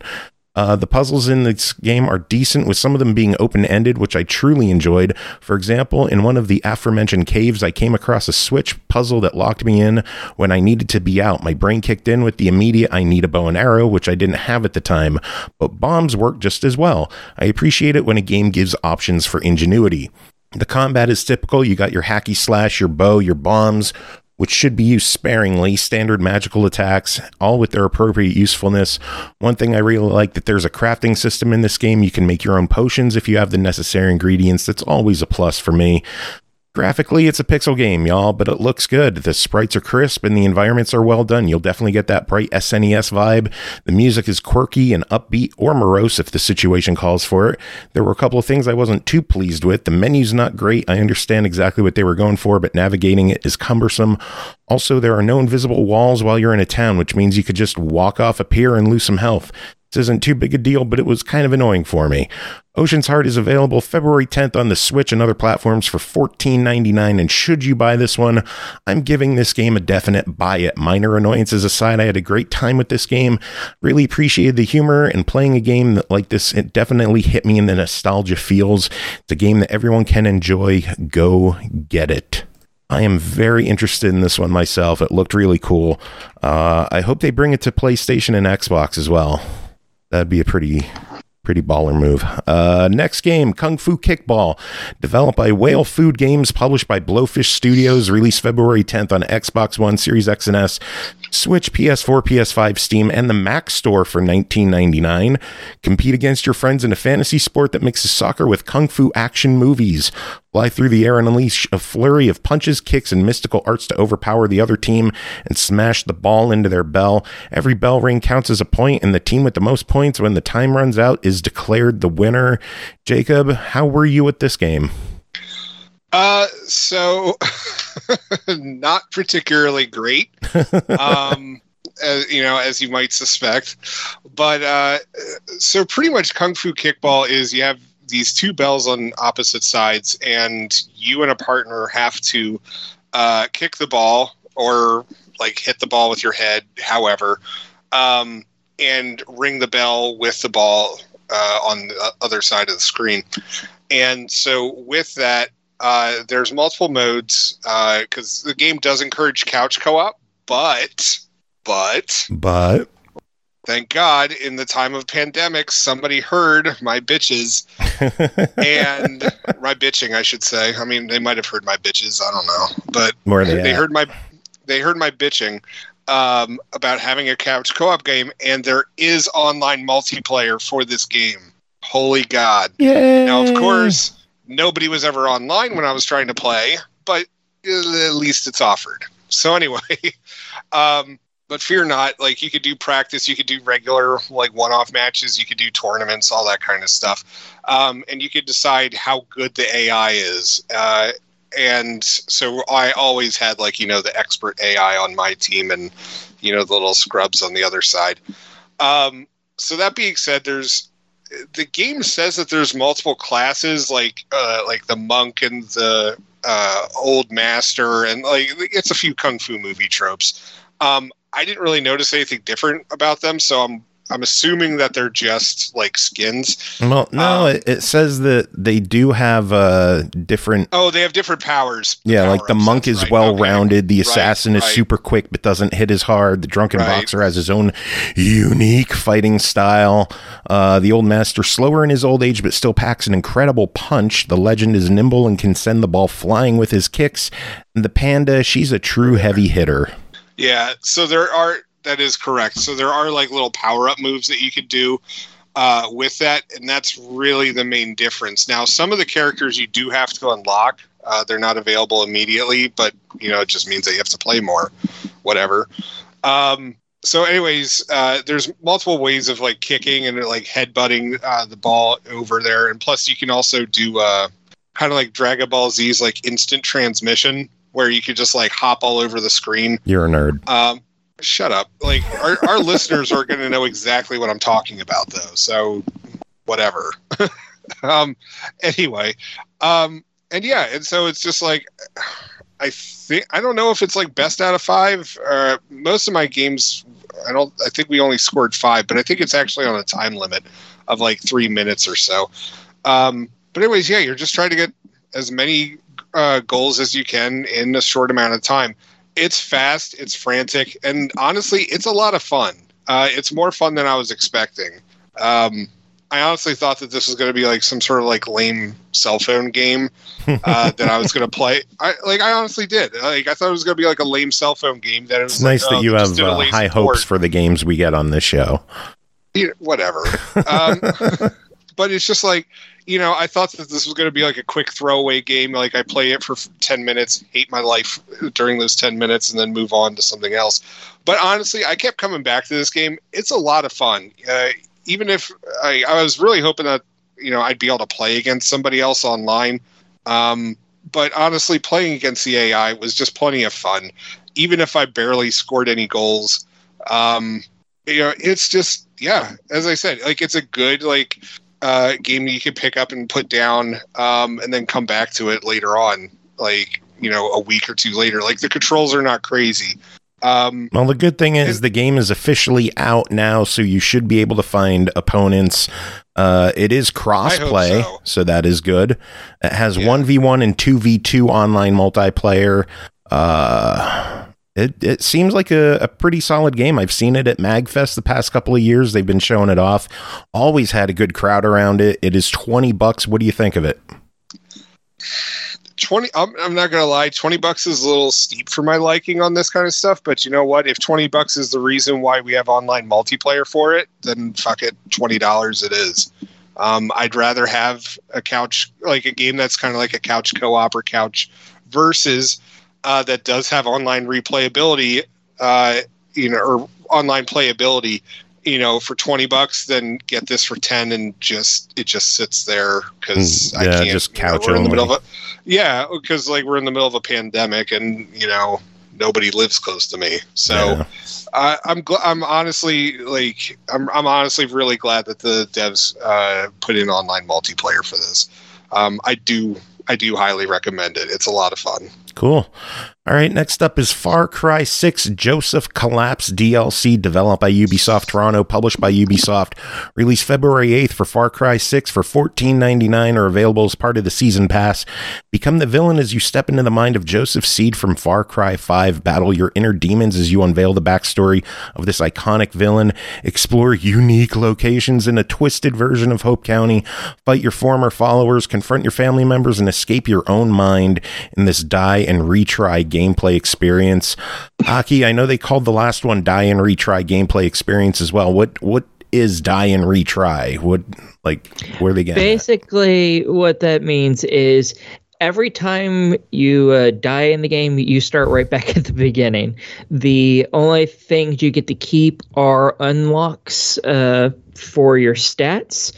Uh, the puzzles in this game are decent, with some of them being open-ended, which I truly enjoyed. For example, in one of the aforementioned caves, I came across a switch puzzle that locked me in when I needed to be out. My brain kicked in with the immediate I need a bow and arrow, which I didn't have at the time, but bombs work just as well. I appreciate it when a game gives options for ingenuity. The combat is typical. You got your hacky slash, your bow, your bombs, which should be used sparingly, standard magical attacks, all with their appropriate usefulness. One thing I really like, that there's a crafting system in this game. You can make your own potions if you have the necessary ingredients. That's always a plus for me. Graphically, it's a pixel game, y'all, but it looks good. The sprites are crisp and the environments are well done. You'll definitely get that bright S N E S vibe. The music is quirky and upbeat, or morose if the situation calls for it. There were a couple of things I wasn't too pleased with. The menu's not great. I understand exactly what they were going for, but navigating it is cumbersome. Also, there are no invisible walls while you're in a town, which means you could just walk off a pier and lose some health. This isn't too big a deal, but it was kind of annoying for me. Ocean's Heart is available February tenth on the Switch and other platforms for fourteen ninety-nine, and should you buy this one, I'm giving this game a definite buy it. Minor annoyances aside, I had a great time with this game. Really appreciated the humor, and playing a game that, like this, it definitely hit me in the nostalgia feels. It's a game that everyone can enjoy. Go get it. I am very interested in this one myself. It looked really cool. Uh, I hope they bring it to PlayStation and Xbox as well. That'd be a pretty, pretty baller move. Uh, next game, Kung Fu Kickball, developed by Whale Food Games, published by Blowfish Studios, released February tenth on Xbox One, Series X and S, Switch, P S four, P S five, Steam, and the Mac Store for nineteen ninety-nine. Compete against your friends in a fantasy sport that mixes soccer with Kung Fu action movies. Fly through the air and unleash a flurry of punches, kicks, and mystical arts to overpower the other team and smash the ball into their bell. Every bell ring counts as a point, and the team with the most points when the time runs out is declared the winner. Jacob, how were you at this game? Uh, so not particularly great. Um, as, you know, as you might suspect, but uh, so pretty much Kung Fu Kickball is you have these two bells on opposite sides, and you and a partner have to uh, kick the ball or like hit the ball with your head, however, um, and ring the bell with the ball uh, on the other side of the screen. And so with that, uh, there's multiple modes because uh, the game does encourage couch co-op, but but but. Thank God, in the time of pandemic, somebody heard my bitches and my bitching, I should say. I mean, they might have heard my bitches. I don't know, but Where are they, they at? heard my they heard my bitching um, about having a couch co-op game, and there is online multiplayer for this game. Holy God! Yay! Now, of course, nobody was ever online when I was trying to play, but at least it's offered. So anyway. um, But fear not, like you could do practice, you could do regular like one-off matches, you could do tournaments, all that kind of stuff. Um, and you could decide how good the A I is. Uh, and so I always had like, you know, the expert A I on my team and, you know, the little scrubs on the other side. Um, so that being said, there's the game says that there's multiple classes like uh, like the monk and the uh, old master, and like it's a few Kung Fu movie tropes. Um, I didn't really notice anything different about them, so I'm I'm assuming that they're just like skins. Well, no, um, it, it says that they do have uh, different. Oh, they have different powers. Yeah, like the power-ups, monk that's is right. well Okay. rounded. The Right, assassin is right. super quick but doesn't hit as hard. The drunken Right. boxer has his own unique fighting style. Uh, the old master, slower in his old age but still packs an incredible punch. The legend is nimble and can send the ball flying with his kicks. And the panda, she's a true heavy hitter. Yeah, so there are, that is correct. So there are like little power-up moves that you could do uh, with that, and that's really the main difference. Now, some of the characters you do have to unlock. Uh, they're not available immediately, but, you know, it just means that you have to play more, whatever. Um, so anyways, uh, there's multiple ways of like kicking and like headbutting uh, the ball over there, and plus you can also do uh, kind of like Dragon Ball Z's like instant transmission, where you could just like hop all over the screen. You're a nerd. Um, shut up. Like our, our listeners are going to know exactly what I'm talking about though. So whatever. um, anyway. Um, and yeah. And so it's just like, I think, I don't know if it's like best out of five. Uh, most of my games I don't. I think we only scored five, but I think it's actually on a time limit of like three minutes or so. Um, but anyways, yeah, you're just trying to get as many uh, goals as you can in a short amount of time. It's fast, it's frantic, and honestly, it's a lot of fun. Uh, it's more fun than I was expecting. Um, I honestly thought that this was going to be like some sort of like lame cell phone game uh, that I was going to play. I like I honestly did. Like I thought it was going to be like a lame cell phone game. That it was It's like, nice oh, that you they have just did a uh, lazy high port. hopes for the games we get on this show. Yeah, whatever. Um, but it's just like, you know, I thought that this was going to be like a quick throwaway game. Like I play it for ten minutes, hate my life during those ten minutes, and then move on to something else. But honestly, I kept coming back to this game. It's a lot of fun. Uh, even if I, I was really hoping that, you know, I'd be able to play against somebody else online. Um, but honestly, playing against the A I was just plenty of fun. Even if I barely scored any goals, um, you know, it's just, yeah, as I said, like it's a good, like, uh, game that you can pick up and put down, um, and then come back to it later on, like, you know, a week or two later. Like the controls are not crazy. Um, well, the good thing is the game is officially out now, so you should be able to find opponents. Uh, it is cross-play, so. so that is good. It has Yeah. one v one and two v two online multiplayer. Uh, it, it seems like a, a pretty solid game. I've seen it at MagFest the past couple of years. They've been showing it off. Always had a good crowd around it. It is twenty bucks. What do you think of it? twenty I'm, I'm not gonna lie, twenty bucks is a little steep for my liking on this kind of stuff, but you know what, if twenty bucks is the reason why we have online multiplayer for it, then fuck it, twenty dollars it is. um, I'd rather have a couch, like a game that's kind of like a couch co-op or couch versus uh, that does have online replayability, uh, you know, or online playability, you know, for twenty bucks, then get this for ten and just, it just sits there because Mm, I yeah, can't, just you know, couch we're in the only. middle of a, yeah, because like we're in the middle of a pandemic and, you know, nobody lives close to me. So Yeah. uh, I'm, gl- I'm honestly like, I'm, I'm honestly really glad that the devs uh, put in online multiplayer for this. Um, I do, I do highly recommend it. It's a lot of fun. Cool. All right, next up is Far Cry six Joseph Collapse D L C, developed by Ubisoft Toronto, published by Ubisoft, released February eighth for Far Cry six for fourteen ninety-nine, or available as part of the Season Pass. Become the villain as you step into the mind of Joseph Seed from Far Cry five. Battle your inner demons as you unveil the backstory of this iconic villain. Explore unique locations in a twisted version of Hope County. Fight your former followers, confront your family members, and escape your own mind in this die and retry gameplay experience. Aki, I know they called the last one die and retry gameplay experience as well. What what is die and retry? What, like, where are they getting at? Basically, what that means is every time you uh, die in the game, you start right back at the beginning. The only things you get to keep are unlocks uh, for your stats.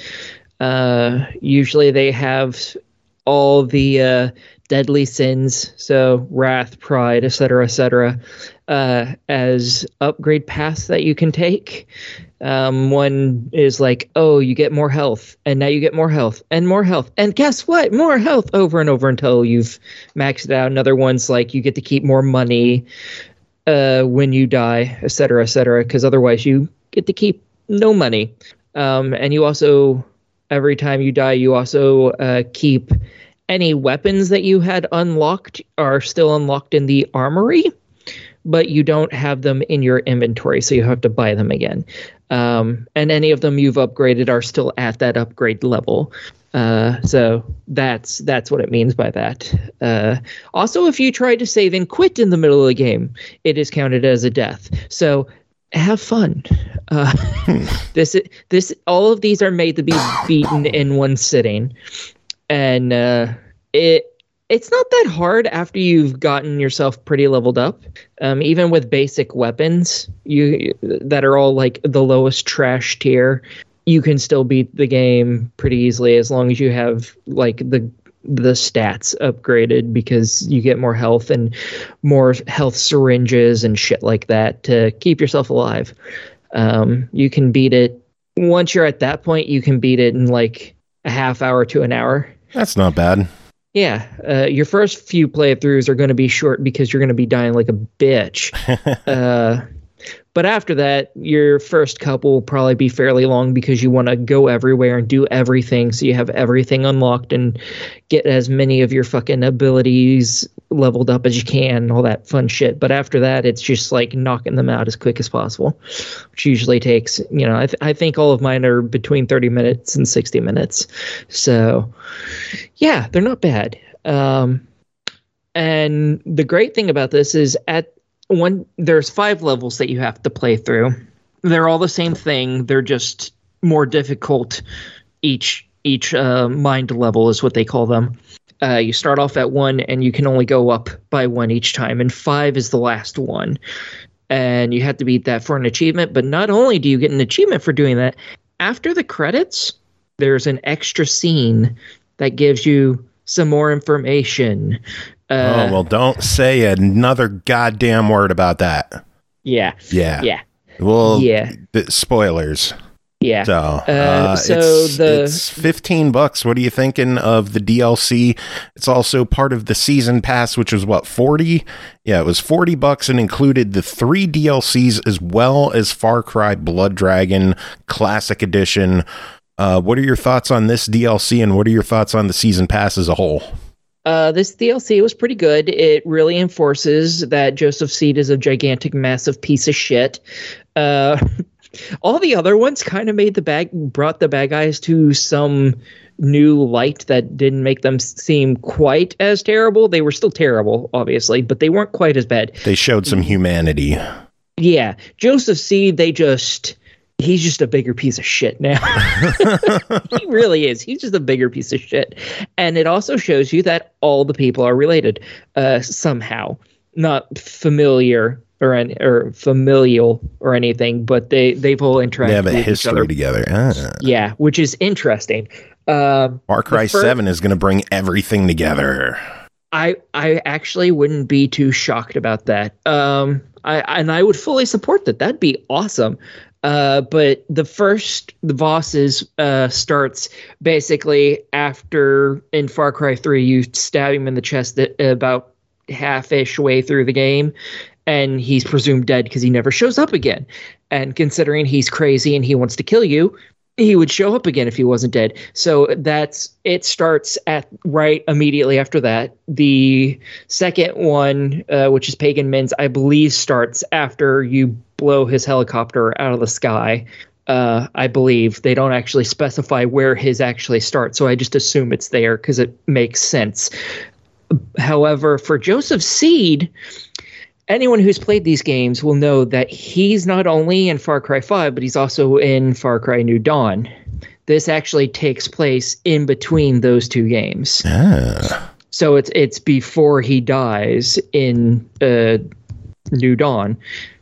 Uh, usually they have all the uh, deadly sins, so wrath, pride, et cetera, et cetera, uh, as upgrade paths that you can take. Um, one is like, oh, you get more health, and now you get more health, and more health, and guess what? More health over and over until you've maxed it out. Another one's like, you get to keep more money uh, when you die, et cetera, et cetera, because otherwise you get to keep no money. Um, and you also, every time you die, you also uh, keep any weapons that you had unlocked are still unlocked in the armory, but you don't have them in your inventory, so you have to buy them again. Um, and any of them you've upgraded are still at that upgrade level. Uh, so that's that's what it means by that. Uh, also, if you try to save and quit in the middle of the game, it is counted as a death. So have fun. Uh, this this all of these are made to be beaten in one sitting. And uh, it it's not that hard after you've gotten yourself pretty leveled up. Um, even with basic weapons, you that are all like the lowest trash tier, you can still beat the game pretty easily as long as you have like the the stats upgraded, because you get more health and more health syringes and shit like that to keep yourself alive. Um, you can beat it once you're at that point. You can beat it in like a half hour to an hour. That's not bad. Yeah, uh, your first few playthroughs are going to be short because you're going to be dying like a bitch. uh, But after that, your first couple will probably be fairly long because you want to go everywhere and do everything. So you have everything unlocked and get as many of your fucking abilities leveled up as you can and all that fun shit. But after that, it's just like knocking them out as quick as possible, which usually takes, you know, I, th- I think all of mine are between thirty minutes and sixty minutes. So yeah, they're not bad. Um, and the great thing about this is at one, there's five levels that you have to play through. They're all the same thing. They're just more difficult. Each each uh, mind level is what they call them. Uh, you start off at one, and you can only go up by one each time. And five is the last one, and you have to beat that for an achievement. But not only do you get an achievement for doing that, after the credits, there's an extra scene that gives you some more information. Uh, oh, well, don't say another goddamn word about that. Yeah. Yeah. Yeah. Well, yeah. The spoilers. Yeah. So, uh, uh, so it's, the it's fifteen bucks. What are you thinking of the D L C? It's also part of the season pass, which was what, forty? Yeah, it was forty bucks and included the three D L Cs as well as Far Cry Blood Dragon Classic Edition. Uh, what are your thoughts on this D L C, and what are your thoughts on the season pass as a whole? Uh, this D L C was pretty good. It really enforces that Joseph Seed is a gigantic, massive piece of shit. Uh, all the other ones kind of made the bag, brought the bad guys to some new light that didn't make them seem quite as terrible. They were still terrible, obviously, but they weren't quite as bad. They showed some humanity. Yeah, Joseph Seed, they just... He's just a bigger piece of shit now. He really is. He's just a bigger piece of shit. And it also shows you that all the people are related uh, somehow. Not familiar or any, or familial or anything, but they, they've all interacted They have a with history each other. together. Ah. Yeah, which is interesting. Um, Far Cry first, seven is going to bring everything together. I I actually wouldn't be too shocked about that. Um, I and I would fully support that. That'd be awesome. Uh, but the first, the bosses uh, starts basically after in Far Cry three, you stab him in the chest at about half-ish way through the game, and he's presumed dead because he never shows up again. And considering he's crazy and he wants to kill you, he would show up again if he wasn't dead. So that's it. Starts at right immediately after that. The second one, uh, which is Pagan Min's, I believe starts after you blow his helicopter out of the sky. Uh, I believe they don't actually specify where his actually starts, so I just assume it's there because it makes sense. However, for Joseph Seed, anyone who's played these games will know that he's not only in Far Cry five, but he's also in Far Cry New Dawn. This actually takes place in between those two games. Ah. So it's it's before he dies in uh, New Dawn.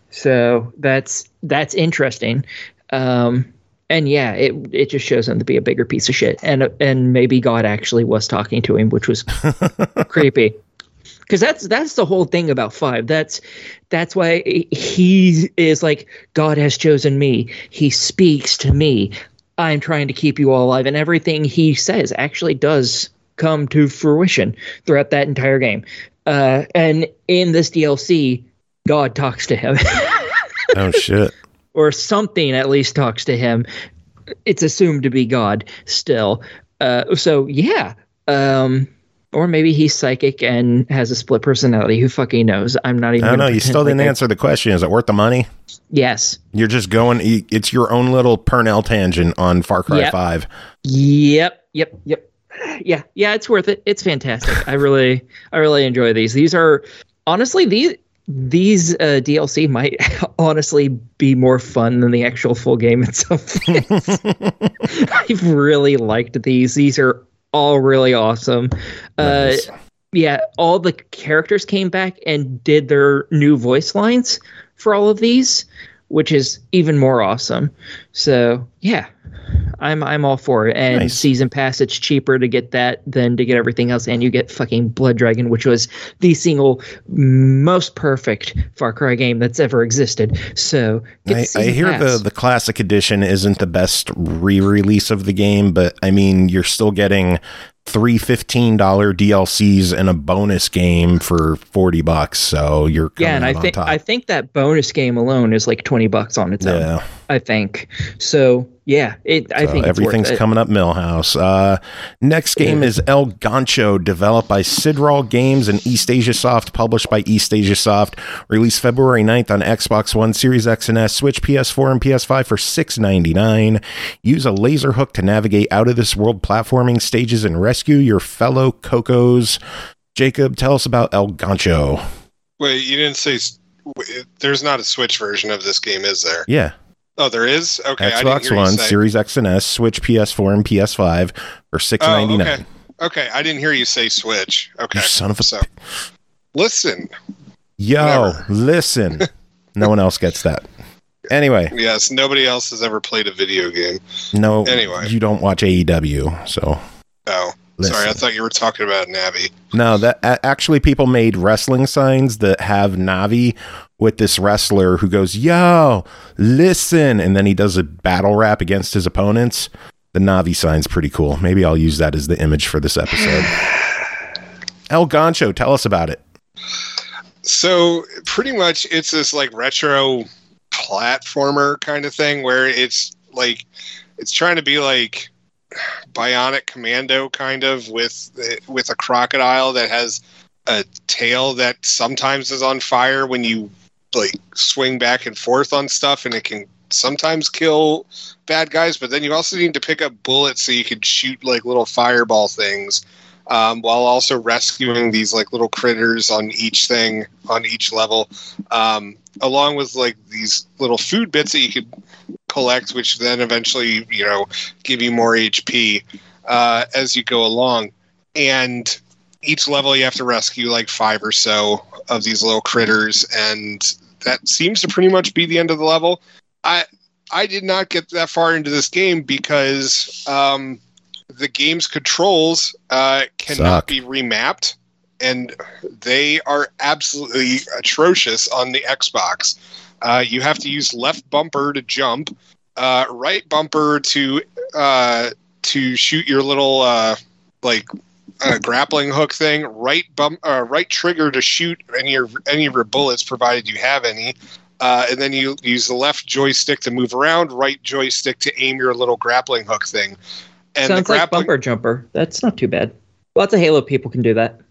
So that's that's interesting. Um, and yeah, it it just shows him to be a bigger piece of shit. And and maybe God actually was talking to him, which was creepy. Because that's that's the whole thing about five. That's that's why he is like, God has chosen me. He speaks to me. I'm trying to keep you all alive. And everything he says actually does come to fruition throughout that entire game. Uh, and in this D L C, God talks to him. Oh, shit. Or something at least talks to him. It's assumed to be God still. Uh, so, yeah. Um... Or maybe he's psychic and has a split personality. Who fucking knows? I'm not even. I don't know. You still didn't like answer the question. Is it worth the money? Yes. You're just going. It's your own little Purnell tangent on Far Cry Yep. five. Yep. Yep. Yep. Yeah. Yeah. It's worth it. It's fantastic. I really, I really enjoy these. These are honestly these these uh, D L C might honestly be more fun than the actual full game itself. I've really liked these. These are all really awesome. Nice. Uh, yeah, all the characters came back and did their new voice lines for all of these, which is even more awesome. So yeah, I'm I'm all for it. And Nice. season pass, it's cheaper to get that than to get everything else, and you get fucking Blood Dragon, which was the single most perfect Far Cry game that's ever existed. So get the I, I season hear pass. the the classic edition isn't the best re-release of the game, but I mean, you're still getting three fifteen dollar D L Cs and a bonus game for forty bucks. So you're coming yeah, and I think I think that bonus game alone is like twenty bucks on its yeah. own. I think so. Yeah, it. I so think everything's it's worth it. coming up Millhouse. Uh, next game is El Gancho, developed by Sidral Games and East Asia Soft, published by East Asia Soft. Released February ninth on Xbox One, Series X and S, Switch, P S four, and P S five for six ninety-nine. Use a laser hook to navigate out of this world platforming stages and rescue your fellow Cocos. Jacob, tell us about El Gancho. Wait, you didn't say there's not a Switch version of this game, is there? Yeah. Oh, there is? Okay. Xbox I didn't hear One, you say. Series X and S, Switch, P S four, and P S five for six ninety-nine. Oh, okay. Okay, I didn't hear you say Switch. Okay. You son of a... So, listen. Yo, Whatever. Listen. No one else gets that. Anyway. Yes, nobody else has ever played a video game. No, Anyway. you don't watch A E W, so... Oh, Listen. sorry. I thought you were talking about Navi. No, that a- actually people made wrestling signs that have Navi with this wrestler who goes, yo, listen, and then he does a battle rap against his opponents. The Navi sign's pretty cool. Maybe I'll use that as the image for this episode. El Gancho, tell us about it. So pretty much it's this like retro platformer kind of thing where it's like it's trying to be like Bionic Commando kind of with with a crocodile that has a tail that sometimes is on fire when you like swing back and forth on stuff, and it can sometimes kill bad guys, but then you also need to pick up bullets so you can shoot like little fireball things, um, while also rescuing these like little critters on each thing on each level, um, along with like these little food bits that you could collect, which then eventually, you know, give you more H P uh, as you go along. And each level you have to rescue like five or so of these little critters, and that seems to pretty much be the end of the level. I I did not get that far into this game because um, the game's controls uh, cannot Suck. be remapped, and they are absolutely atrocious on the Xbox. Uh, you have to use left bumper to jump, uh, right bumper to uh, to shoot your little uh, like uh, grappling hook thing, right bump, uh, right trigger to shoot any of any of your bullets, provided you have any, uh, and then you use the left joystick to move around, right joystick to aim your little grappling hook thing. And Sounds the like grappling, bumper jumper. That's not too bad. Lots of Halo people can do that.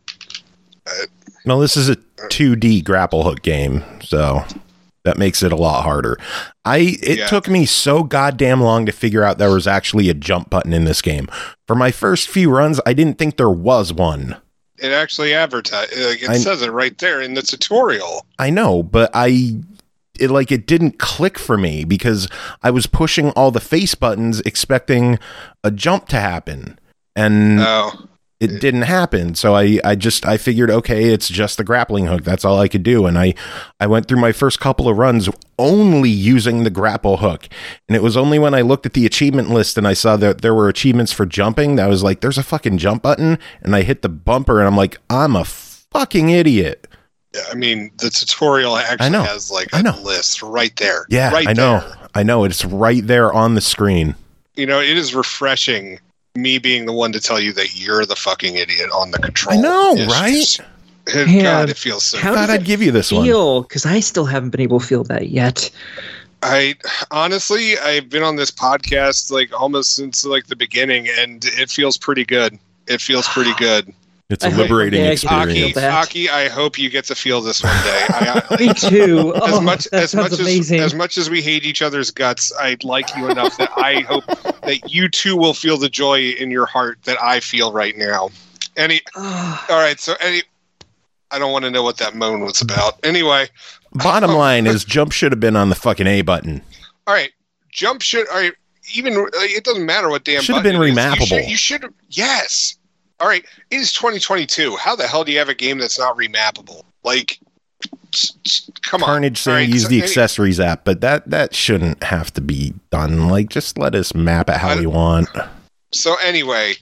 Well, this is a two D grapple hook game, so that makes it a lot harder. I it Yeah. took me so goddamn long to figure out there was actually a jump button in this game. For my first few runs, I didn't think there was one. It actually advertise. Like, it I- says it right there in the tutorial. I know, but I it like it didn't click for me because I was pushing all the face buttons expecting a jump to happen. And Oh. it didn't happen. So I, I just, I figured, okay, it's just the grappling hook. That's all I could do. And I, I went through my first couple of runs only using the grapple hook. And it was only when I looked at the achievement list and I saw that there were achievements for jumping that I was like, there's a fucking jump button. And I hit the bumper and I'm like, I'm a fucking idiot. Yeah, I mean, the tutorial actually know. has like I a know. list right there. Yeah, right I know. there. I know. It's right there on the screen. You know, it is refreshing me being the one to tell you that you're the fucking idiot on the control. I know, issues. right? And Yeah. God, it feels so. How Thought does I'd it give you this one. feel? Because I still haven't been able to feel that yet. I honestly, I've been on this podcast like almost since like the beginning, and it feels pretty good. It feels pretty good. It's a I hope liberating one day I get to Aki, feel experience. that. Aki, I hope you get to feel this one day. I, I, Me too. as Oh, much that as sounds much amazing. as as much as we hate each other's guts, I like you enough that I hope that you too will feel the joy in your heart that I feel right now. Any, Ah. all right. So any, I don't want to know what that moan was about. Anyway, Bottom line is jump should have been on the fucking A button. all right. Jump should. All right. Even uh, it doesn't matter what damn. Should have button been it is. You remappable. should, you should. Yes. All right. It is twenty twenty-two. How the hell do you have a game that's not remappable? Like, s- s- come on. Carnage All saying right, use so the any- accessories app, but that that shouldn't have to be done. Like, just let us map it how I- we want. So anyway,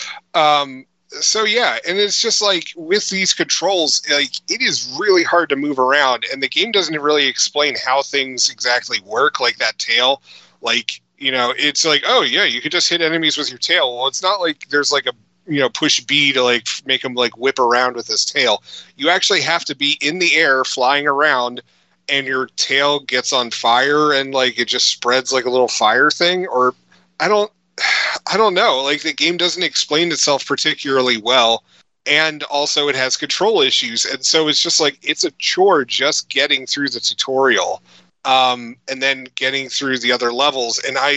um, so yeah, and it's just like with these controls, like it is really hard to move around, and the game doesn't really explain how things exactly work. Like that tail, like you know, it's like, oh yeah, you could just hit enemies with your tail. Well, it's not like there's like a you know, push B to like make him like whip around with his tail. You actually have to be in the air flying around, and your tail gets on fire and like it just spreads like a little fire thing. Or I don't, I don't know. Like the game doesn't explain itself particularly well. And also it has control issues. And so it's just like, it's a chore just getting through the tutorial. Um, and then getting through the other levels. And I,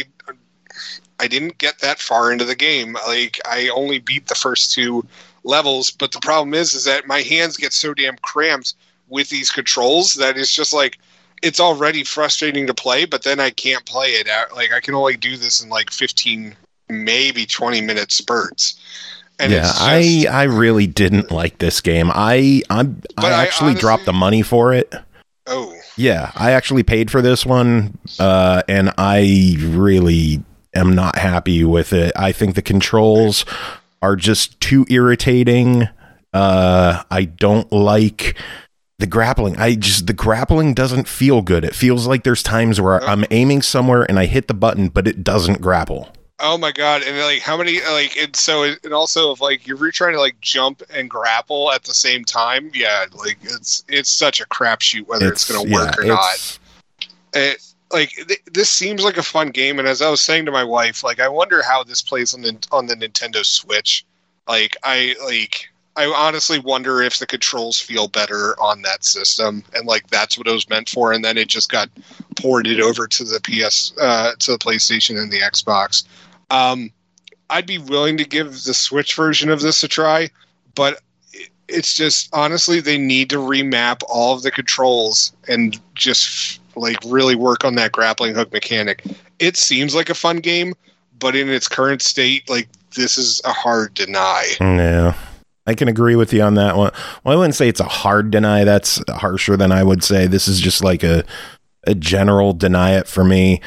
I didn't get that far into the game. Like I only beat the first two levels, but the problem is, is that my hands get so damn cramped with these controls that it's just like, it's already frustrating to play, but then I can't play it out. Like I can only do this in like fifteen, maybe twenty minute spurts. And yeah, just, I I really didn't like this game. I I'm, I I actually honestly, dropped the money for it. Oh. Yeah, I actually paid for this one, uh, and I really am not happy with it. I think the controls are just too irritating. Uh, I don't like the grappling. I just the grappling doesn't feel good. It feels like there's times where Oh. I'm aiming somewhere and I hit the button, but it doesn't grapple. Oh my god! And like, how many like? And so, it, and also, if like you're trying to like jump and grapple at the same time, yeah, like it's it's such a crapshoot whether it's, it's going to work yeah, or not. It, like th- this seems like a fun game, and as I was saying to my wife, like I wonder how this plays on the on the Nintendo Switch. Like I like I honestly wonder if the controls feel better on that system, and like that's what it was meant for, and then it just got ported over to the P S, uh, to the PlayStation and the Xbox. Um, I'd be willing to give the Switch version of this a try, but it's just honestly they need to remap all of the controls and just like really work on that grappling hook mechanic. It seems like a fun game, but in its current state, like this is a hard deny. Yeah, I can agree with you on that one. Well, I wouldn't say it's a hard deny. That's harsher than I would say. This is just like a a general deny it for me.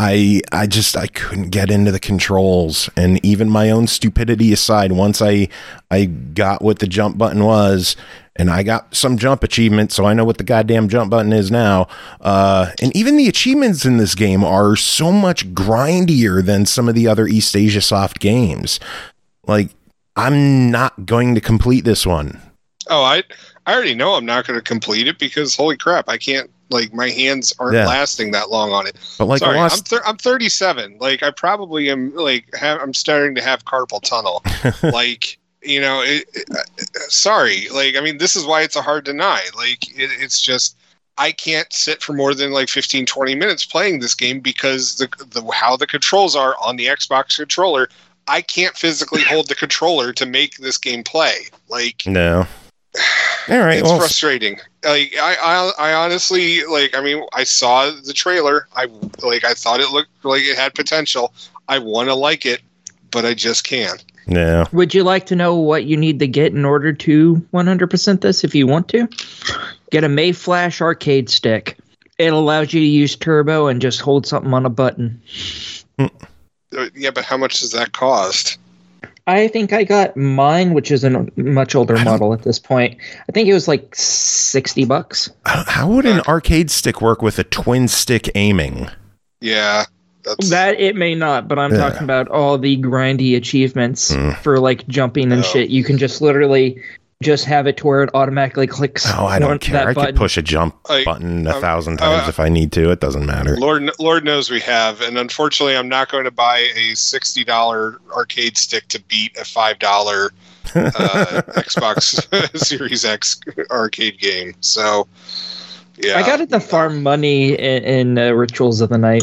I I just I couldn't get into the controls, and even my own stupidity aside, once I I got what the jump button was, and I got some jump achievements, so I know what the goddamn jump button is now. Uh, and even the achievements in this game are so much grindier than some of the other East Asia Soft games. Like, I'm not going to complete this one. Oh, I I already know I'm not going to complete it because holy crap, I can't. Like my hands aren't Yeah. lasting that long on it. But like, Sorry, I I'm lost- thir- I'm thirty-seven. Like I probably am. Like have, I'm starting to have carpal tunnel. Like you know, it, it, uh, sorry. Like I mean, this is why it's a hard deny. Like it, it's just I can't sit for more than like fifteen, twenty minutes playing this game because the the how the controls are on the Xbox controller. I can't physically hold the controller to make this game play. Like no. All right. it's Well, frustrating. Like I, I, I honestly like. I mean, I saw the trailer. I like. I thought it looked like it had potential. I want to like it, but I just can't. no. Would you like to know what you need to get in order to one hundred percent this if you want to? Get a Mayflash arcade stick. It allows you to use turbo and just hold something on a button. Uh, Yeah, but how much does that cost? I think I got mine, which is a much older model at this point. I think it was like sixty bucks. How would an arcade stick work with a twin stick aiming? Yeah, that's That it may not, but I'm Yeah. talking about all the grindy achievements Mm. for like jumping and Oh. shit. You can just literally just have it to where it automatically clicks. Oh, I one- don't care. that I could button. push a jump Like, button a um, thousand uh, times if I need to. It doesn't matter. Lord. Lord knows we have, and unfortunately, I'm not going to buy a sixty dollar arcade stick to beat a five dollar uh, Xbox Series X arcade game. So, yeah, I got it to farm money in, in uh, Rituals of the Night.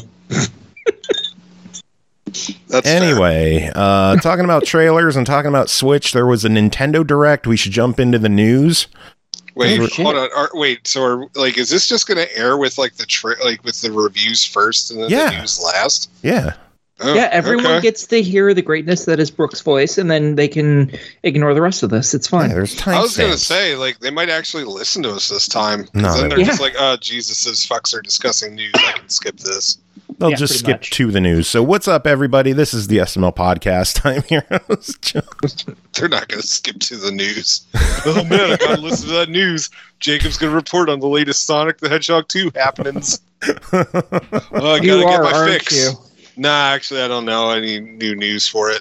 That's fair. Anyway, uh, talking about trailers and talking about Switch, there was a Nintendo Direct. We should jump into the news. Wait, Oh, shit. hold on. Are, wait, so are, like, is this just going to air with like the tra- like with the reviews first and then Yeah. the news last? Yeah. Oh, Yeah, everyone okay. gets to hear the greatness that is Brooke's voice, and then they can ignore the rest of this. It's fine. Yeah, there's time I was gonna stamps. say, like, they might actually listen to us this time. 'Cause No, then they they're won't. just like, oh, Jesus, those fucks are discussing news. I can skip this. They'll Yeah, just pretty skip much. to the news. So what's up, everybody? This is the S M L podcast. I'm your host, John. They're not gonna skip to the news. Oh man, I gotta listen to that news. Jacob's gonna report on the latest Sonic the Hedgehog two happenings. Oh, I gotta You get are, my aren't fix. you? Nah, actually, I don't know any new news for it.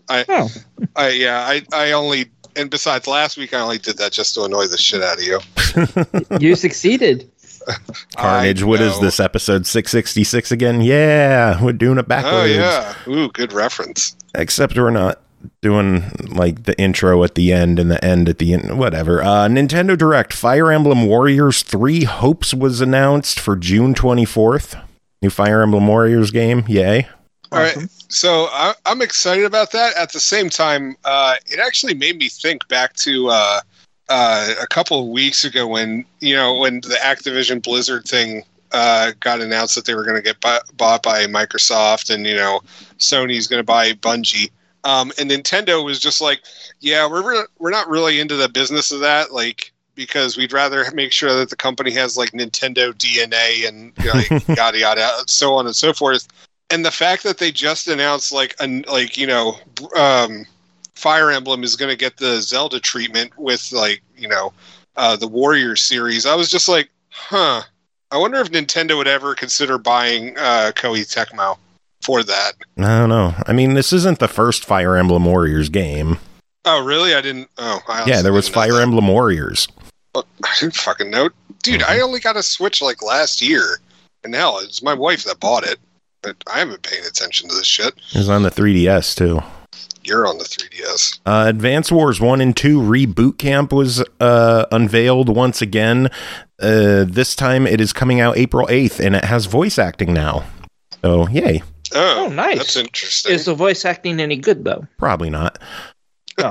I, Oh. I, yeah, I, I only, and besides, last week I only did that just to annoy the shit out of you. You succeeded. Carnage, I what is know. this, episode six sixty-six again? Yeah, we're doing it backwards. Oh yeah, ooh, good reference. Except we're not doing like the intro at the end and the end at the end. Whatever. Uh, Nintendo Direct, Fire Emblem Warriors three Hopes was announced for June twenty-fourth. New Fire Emblem Warriors game. Yay. All right, so I, I'm excited about that. At the same time, uh, it actually made me think back to uh, uh, a couple of weeks ago when you know when the Activision Blizzard thing uh, got announced that they were going to get bu- bought by Microsoft, and you know Sony's going to buy Bungie, um, and Nintendo was just like, yeah, we're re- we're not really into the business of that, like. Because we'd rather make sure that the company has like Nintendo D N A and you know, like, yada yada, so on and so forth. And the fact that they just announced like an like you know, um, Fire Emblem is going to get the Zelda treatment with like you know, uh, the Warriors series, I was just like, huh. I wonder if Nintendo would ever consider buying uh, Koei Tecmo for that. I don't know. I mean, this isn't the first Fire Emblem Warriors game. Oh really? I didn't. Oh I Yeah, there was didn't know Fire that. Emblem Warriors. I didn't fucking know. Dude, I only got a Switch like last year. And hell, it's my wife that bought it. But I haven't paid attention to this shit. It was on the three D S too. You're on the three D S. Uh, Advance Wars one and two Reboot Camp was uh, unveiled once again. Uh, this time it is coming out April eighth, and it has voice acting now. So, yay. Oh, Oh, nice. That's interesting. Is the voice acting any good, though? Probably not. Oh.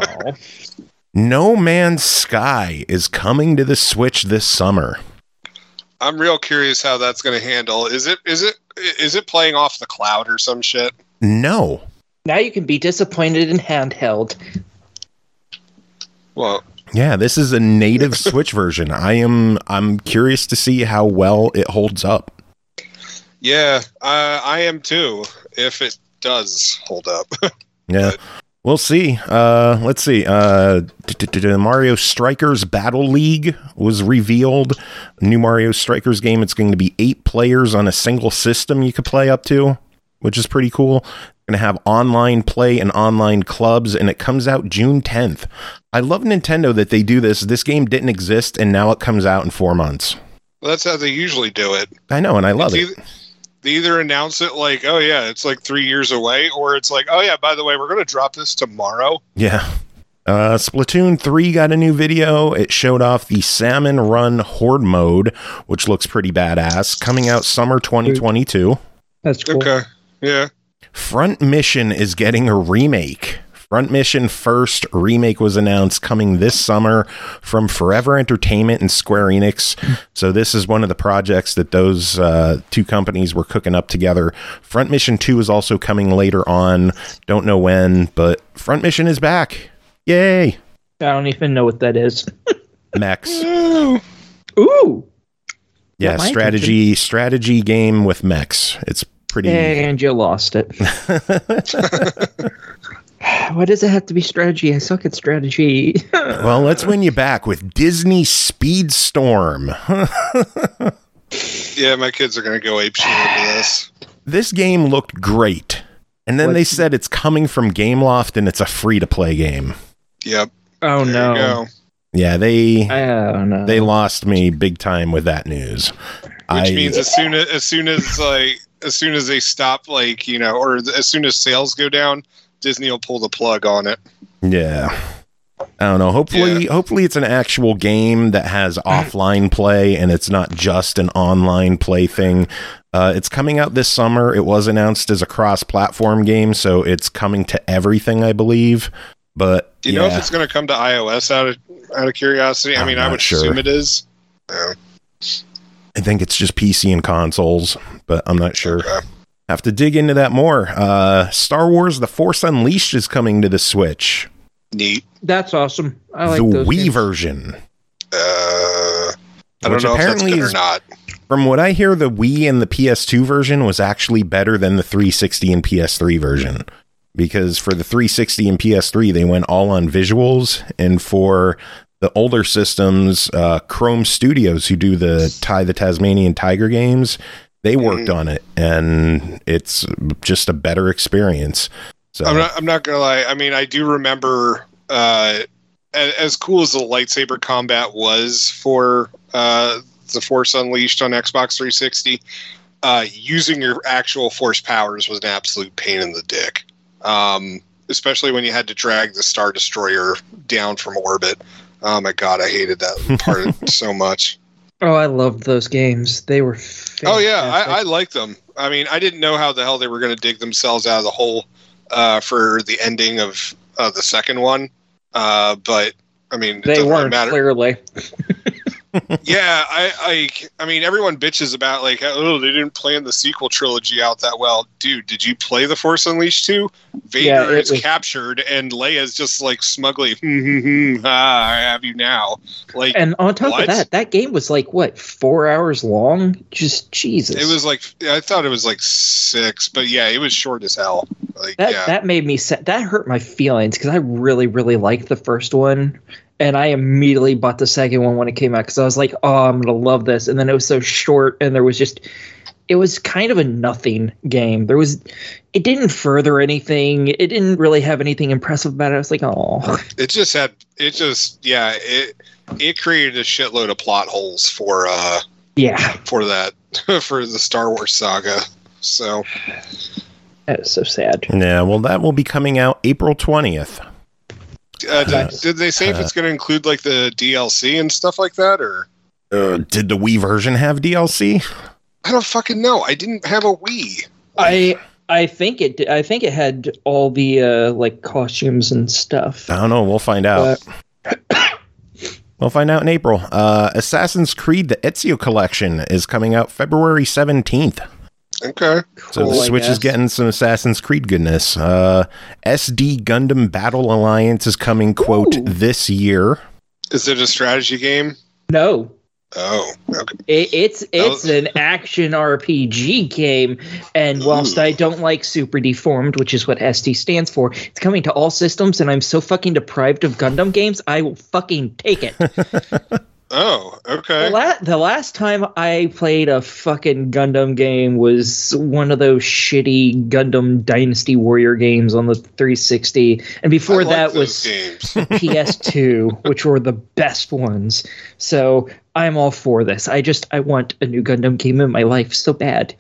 No Man's Sky is coming to the Switch this summer. I'm real curious how that's going to handle. Is it is it is it playing off the cloud or some shit? No. Now you can be disappointed in handheld. Well, Yeah, this is a native Switch version. I am I'm curious to see how well it holds up. yeah, uh, I am too. If it does hold up. Yeah. We'll see. Uh, let's see. Uh, Mario Strikers Battle League was revealed. A new Mario Strikers game. It's going to be eight players on a single system you could play up to, which is pretty cool. Going to have online play and online clubs, and it comes out June tenth. I love Nintendo that they do this. This game didn't exist, and now it comes out in four months. Well, that's how they usually do it. I know, and I love It's it. either, they either announce it like, oh yeah, it's like three years away, or it's like, oh yeah, by the way, we're going to drop this tomorrow. Yeah. Uh, Splatoon three got a new video. It showed off the Salmon Run Horde mode, which looks pretty badass, coming out summer twenty twenty-two. That's cool. Okay. Yeah. Front Mission is getting a remake. Front Mission First remake was announced coming this summer from Forever Entertainment and Square Enix. So this is one of the projects that those uh, two companies were cooking up together. Front Mission two is also coming later on. Don't know when, but Front Mission is back. Yay! I don't even know what that is. Mechs. Ooh. Yeah, Got my strategy strategy game with mechs. It's pretty. And you lost it. Why does it have to be strategy? I suck at strategy. Well, let's win you back with Disney Speedstorm. Yeah, my kids are going to go apeshit over this. This game looked great. And then What- they said it's coming from Gameloft and it's a free-to-play game. Yep. Oh There no. you go. Yeah, they Oh no. they lost me big time with that news. Which I, means as soon as as soon as like as soon as they stop, like you know, or as soon as sales go down, Disney will pull the plug on it. yeah. I don't know. Hopefully, Yeah. hopefully it's an actual game that has offline play and it's not just an online play thing. Uh, it's coming out this summer. It was announced as a cross-platform game, so it's coming to everything, I believe. But Do you yeah, know if it's going to come to iOS out of out of curiosity? I I'm mean, I not would sure. assume it is. Yeah. I think it's just P C and consoles, but I'm not sure. Okay. Have to dig into that more. Uh, Star Wars: The Force Unleashed is coming to the Switch. Neat. That's awesome. I like the those Wii games. version. Uh, I don't Which know if that's apparently good or is- not. From what I hear, the Wii and the P S two version was actually better than the three sixty and P S three version. Because for the three sixty and P S three, they went all on visuals. And for the older systems, uh, Chrome Studios, who do the Ty the Tasmanian Tiger games, they worked Mhm. on it. And it's just a better experience. So I'm not. I'm not gonna lie. I mean, I do remember, uh, as, as cool as the lightsaber combat was for uh, the Force Unleashed on Xbox three sixty, uh, using your actual Force powers was an absolute pain in the dick. Um, especially when you had to drag the Star Destroyer down from orbit. Oh my god, I hated that part so much. Oh, I loved those games. They were fantastic. Oh yeah, I, I liked them. I mean, I didn't know how the hell they were going to dig themselves out of the hole uh, for the ending of uh, the second one. Uh, but I mean, it they doesn't weren't matter. clearly. Yeah, I, I, I mean, everyone bitches about like, oh, they didn't plan the sequel trilogy out that well. Dude, did you play The Force Unleashed two? Vader Yeah, it is was- captured, and Leia's just like smugly, hmm, hmm, hmm, ah, I have you now. Like, And on top What? of that, that game was like what four hours long. Just Jesus. it was like, I thought it was like six, but yeah, it was short as hell. Like, that. yeah. That made me sad. That hurt my feelings because I really, really liked the first one, and I immediately bought the second one when it came out because I was like, oh, I'm gonna love this. And then it was so short, and there was just. It was kind of a nothing game. There was, it didn't further anything. It didn't really have anything impressive about it. I was like, oh, It just had, it just, yeah, it, it created a shitload of plot holes for, uh, yeah, for that, for the Star Wars saga. So, that was so sad. yeah, well, that will be coming out April twentieth. uh, did, did they say if it's going to include like the D L C and stuff like that, or? Uh, did the Wii version have D L C? I don't fucking know. I didn't have a Wii. I I think it did- I think it had all the uh, like costumes and stuff. I don't know. We'll find out. We'll find out in April. Uh, Assassin's Creed: The Ezio Collection is coming out February seventeenth. Okay. So Cool, the I Switch is guess. getting some Assassin's Creed goodness. Uh, S D Gundam Battle Alliance is coming, quote, Ooh. this year. Is it a strategy game? No, Oh, okay. it, it's it's was- an action R P G game, and whilst Ooh. I don't like Super Deformed, which is what S D stands for, it's coming to all systems, and I'm so fucking deprived of Gundam games, I will fucking take it. Oh, okay. The, la- the last time I played a fucking Gundam game was one of those shitty Gundam Dynasty Warrior games on the three sixty, and before I like that those was games. P S two, which were the best ones. So I'm all for this. I just I want a new Gundam game in my life so bad,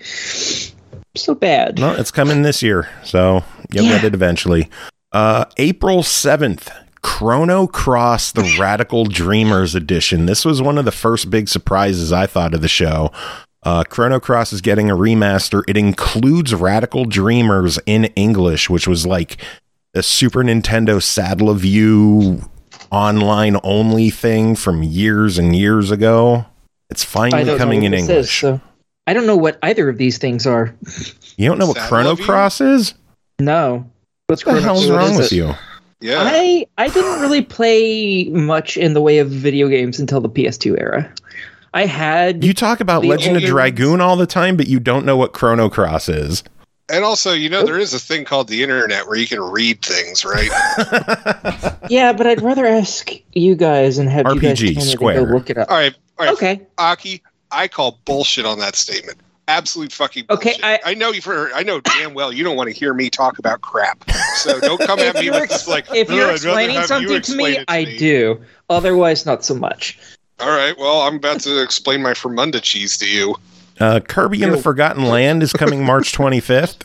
so bad. No, it's coming this year, so you'll Yeah. get it eventually. Uh, April seventh, Chrono Cross: The Radical Dreamers Edition. This was one of the first big surprises I thought of the show. Uh, Chrono Cross is getting a remaster. It includes Radical Dreamers in English, which was like a Super Nintendo Satellaview online only thing from years and years ago. It's I finally don't coming know in what this English. is, so I don't know what either of these things are. You don't know what Chrono Satellaview? Cross is? No. What's What the Chrono- hell's what wrong is with it? you? Yeah. I I didn't really play much in the way of video games until the P S two era. I had You talk about The Legend of older Dragoon all the time, but you don't know what Chrono Cross is. And also, you know, there is a thing called the internet where you can read things, right? yeah, but I'd rather ask you guys and have R P G, you guys tell me Square. to go look it up. All right. All right. Okay. Aki, I call bullshit on that statement. Absolute fucking Okay, bullshit. I- I know you for I know damn well you don't want to hear me talk about crap. So don't come at If me you're, with this like if "Oh, you're I'd rather explaining have you something to explain me, it to I me." do. Otherwise, not so much. All right, well, I'm about to explain my Fermunda cheese to you. Uh, Kirby and the Ew. Forgotten Land is coming March twenty-fifth.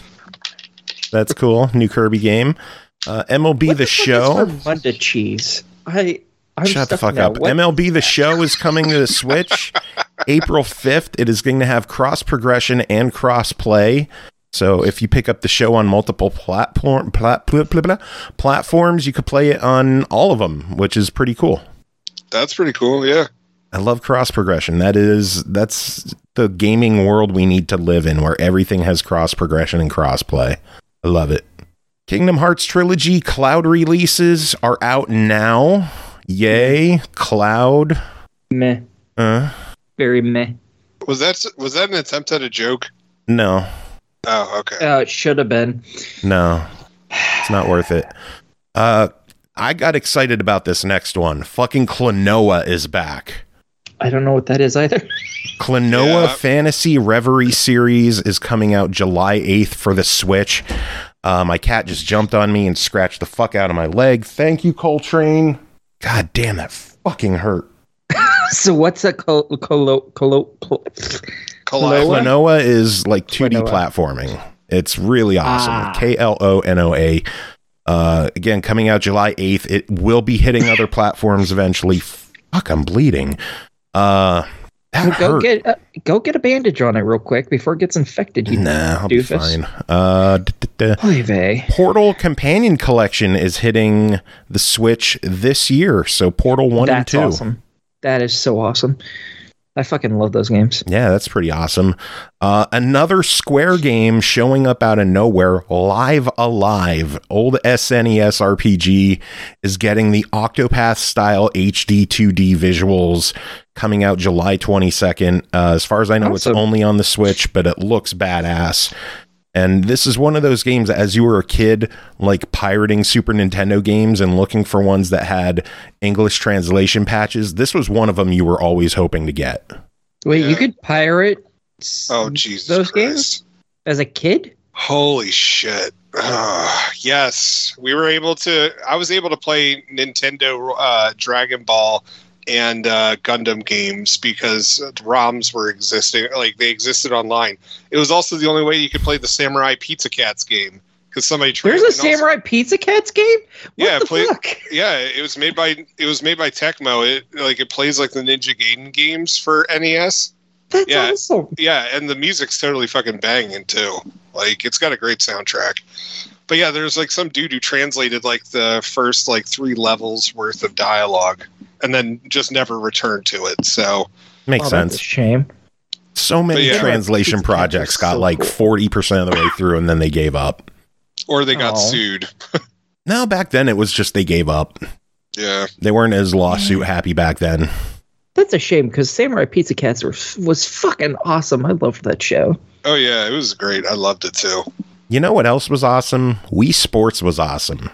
That's cool. New Kirby game. Uh, M L B What The fuck Show. is Fermunda cheese. I I'm Shut the stuck fuck now. up. What- M L B The Show is coming to the Switch April fifth. It is going to have cross progression and cross play. So if you pick up the show on multiple platform plat, blah, blah, blah, platforms, you could play it on all of them, which is pretty cool. That's pretty cool, yeah. I love cross progression. That is that's the gaming world we need to live in, where everything has cross progression and cross play. I love it. Kingdom Hearts Trilogy Cloud releases are out now. Yay, Cloud. Meh. Uh, Very meh. Was that was that an attempt at a joke? no, Oh, okay. Uh, it should have been. no, it's not worth it. Uh, I got excited about this next one. Fucking Klonoa is back. I don't know what that is either. Klonoa Yeah. Fantasy Reverie series is coming out July eighth for the Switch. Uh, my cat just jumped on me and scratched the fuck out of my leg. Thank you, Coltrane. God damn, that fucking hurt. So what's a colo colo colo? colo Collide. Klonoa? Klonoa is like two D Klonoa. platforming. It's really awesome. Ah. K L O N O A. Uh, again, coming out July eighth. It will be hitting other platforms eventually. Fuck, I'm bleeding. Uh, that Go hurt. get uh, go get a bandage on it real quick before it gets infected. You Nah, I'll be doofus. fine. Uh, d- d- d- Oy vey. Portal Companion Collection is hitting the Switch this year. So Portal one That's and two. awesome. That is so awesome. I fucking love those games. Yeah, that's pretty awesome. Uh, another Square game showing up out of nowhere, Live Alive. Old S N E S R P G is getting the Octopath style H D two D visuals coming out July twenty-second. Uh, as far as I know, Awesome. it's only on the Switch, but it looks badass. And this is one of those games that, as you were a kid, like pirating Super Nintendo games and looking for ones that had English translation patches, this was one of them you were always hoping to get. Wait, Yeah. you could pirate s- Oh, Jesus those Christ. games as a kid? Holy shit. Uh, yes. We were able to, I was able to play Nintendo uh, Dragon Ball and uh, Gundam games because ROMs were existing, like they existed online. It was also the only way you could play the Samurai Pizza Cats game because somebody There's and a also- Samurai Pizza Cats game? What Yeah, the play- fuck? Yeah, it was made by it was made by Tecmo. It like it plays like the Ninja Gaiden games for N E S. That's yeah. awesome. Yeah, and the music's totally fucking banging too. Like it's got a great soundtrack. But yeah, there's like some dude who translated like the first like three levels worth of dialogue and then just never returned to it. So Makes Oh, that's sense. a shame. So many But yeah. translation Pizza Cats projects is got so like cool. forty percent of the way through and then they gave up. or they got Aw. sued. No, back then it was just they gave up. Yeah. They weren't as lawsuit happy back then. That's a shame because Samurai Pizza Cats were, was fucking awesome. I loved that show. Oh yeah, it was great. I loved it too. You know what else was awesome? Wii Sports was awesome.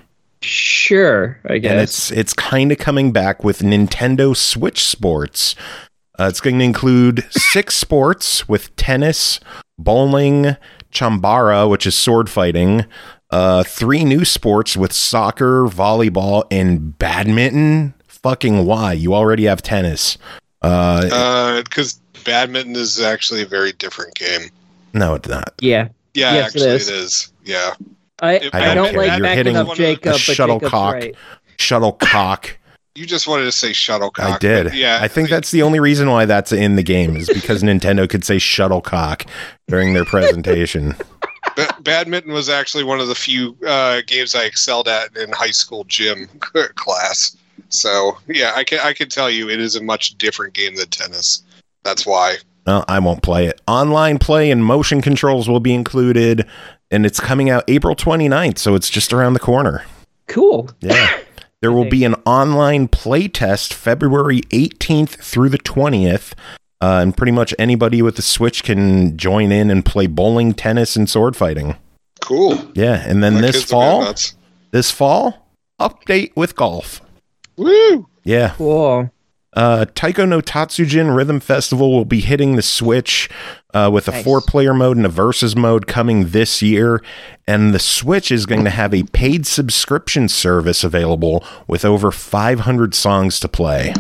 Sure, I guess. And it's it's kind of coming back with Nintendo Switch Sports. Uh, it's going to include six sports with tennis, bowling, chambara, which is sword fighting, uh, three new sports with soccer, volleyball, and badminton. Fucking why? You already have tennis. Uh, Uh, because badminton is actually a very different game. no, it's not. yeah. Yeah, Yes, it actually is. it is. Yeah. I, It- I, I don't don't care. like You're backing hitting up a Jacob, but shuttlecock. Jacob's right. Shuttlecock. You just wanted to say shuttlecock. I did. but Yeah. I think that's the only reason why that's in the game is because Nintendo could say shuttlecock during their presentation. Ba- badminton was actually one of the few uh, games I excelled at in high school gym class. So yeah, I can I can tell you it is a much different game than tennis. That's why. Well, I won't play it. Online play and motion controls will be included, and it's coming out April twenty-ninth, so it's just around the corner. Cool. Yeah. There will be an online play test February eighteenth through the twentieth, uh, and pretty much anybody with the Switch can join in and play bowling, tennis, and sword fighting. Cool. Yeah, and then My this kids will go fall, nuts. this fall, update with golf. Woo! Yeah. Cool. Uh, Taiko no Tatsujin Rhythm Festival will be hitting the Switch uh, with a Nice. four-player mode and a versus mode coming this year. And the Switch is going to have a paid subscription service available with over five hundred songs to play.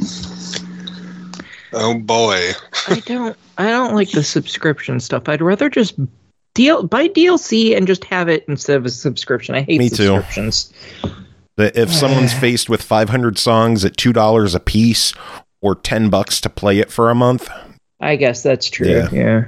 Oh boy. I don't I don't like the subscription stuff. I'd rather just deal buy D L C and just have it instead of a subscription. I hate Me too. subscriptions. But if someone's faced with five hundred songs at two dollars a piece or ten bucks to play it for a month, I guess that's true. Yeah. Yeah.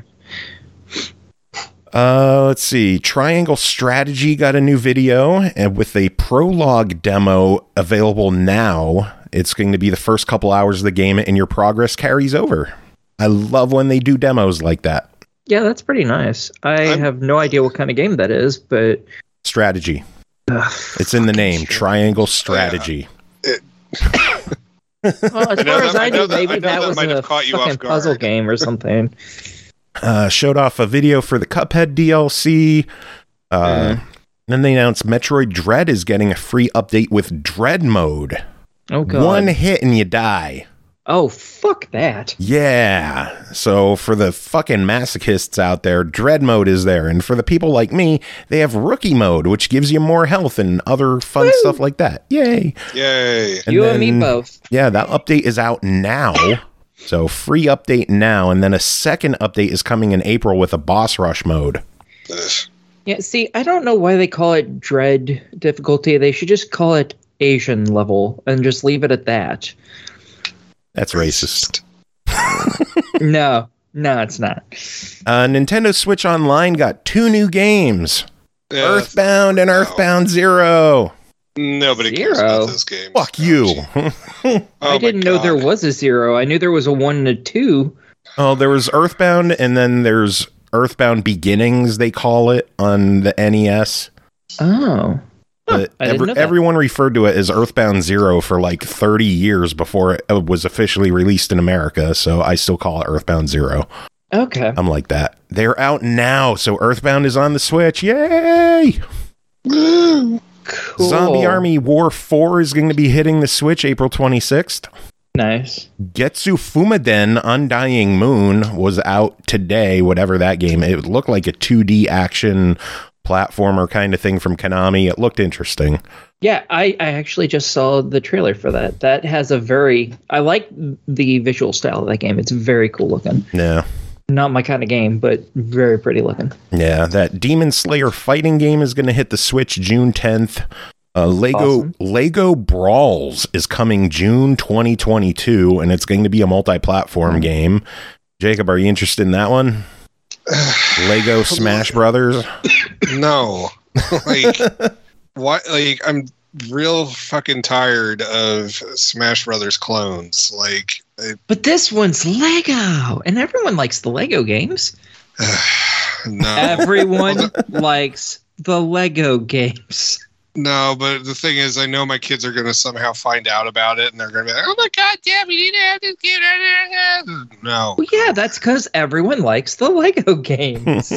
Uh, let's see. Triangle Strategy got a new video, and with a prologue demo available now, it's going to be the first couple hours of the game, and your progress carries over. I love when they do demos like that. Yeah, that's pretty nice. I I'm- have no idea what kind of game that is, but Strategy. ugh, It's in the name. sure. Triangle Strategy. well, as I know far as that- I I know knew, that- I maybe know that, that was might a have caught you off fucking puzzle guard. game or something. Uh, showed off a video for the Cuphead D L C. Uh, Then they announced Metroid Dread is getting a free update with Dread mode. Oh god. One hit and you die. Oh, fuck that. Yeah. So for the fucking masochists out there, Dread Mode is there. And for the people like me, they have Rookie Mode, which gives you more health and other fun Woo! stuff like that. Yay. Yay. And you then- and me both. Yeah, that update is out now. So free update now. And then a second update is coming in April with a Boss Rush Mode. Ugh. Yeah, see, I don't know why they call it Dread difficulty. They should just call it Asian level and just leave it at that. That's racist. No, no, it's not. Uh, Nintendo Switch Online got two new games. Yeah, Earthbound and no. Earthbound Zero. Nobody cares Zero? about those games. Fuck you. Oh I my didn't know God. there was a zero. I knew there was a one and a two. Oh, there was Earthbound, and then there's Earthbound Beginnings, they call it, on the N E S. Oh. But I didn't every- know that. everyone referred to it as Earthbound Zero for like thirty years before it uh, was officially released in America, so I still call it Earthbound Zero. Okay. I'm like that. They're out now, so Earthbound is on the Switch. Yay! Cool. Zombie Army War four is going to be hitting the Switch April twenty-sixth. Nice. Getsu Fumaden Undying Moon was out today, whatever that game. It looked like a two D action platformer kind of thing from Konami. It looked interesting. Yeah, I, I actually just saw the trailer for that. That has a very... I like the visual style of that game. It's very cool looking. Yeah. Not my kind of game, but very pretty looking. Yeah, that Demon Slayer fighting game is going to hit the Switch June tenth. Uh, Lego Awesome. Lego Brawls is coming June twenty twenty-two, and it's going to be a multi-platform game. Jacob, are you interested in that one? Lego Smash Brothers? No. Like, what? Like, I'm real fucking tired of Smash Brothers clones. Like, it, But this one's Lego, and everyone likes the Lego games. no. Everyone likes the Lego games. No, but the thing is, I know my kids are going to somehow find out about it, and they're going to be like, oh my God, Dad, we need to have this game. No. Well, yeah, that's because everyone likes the Lego games.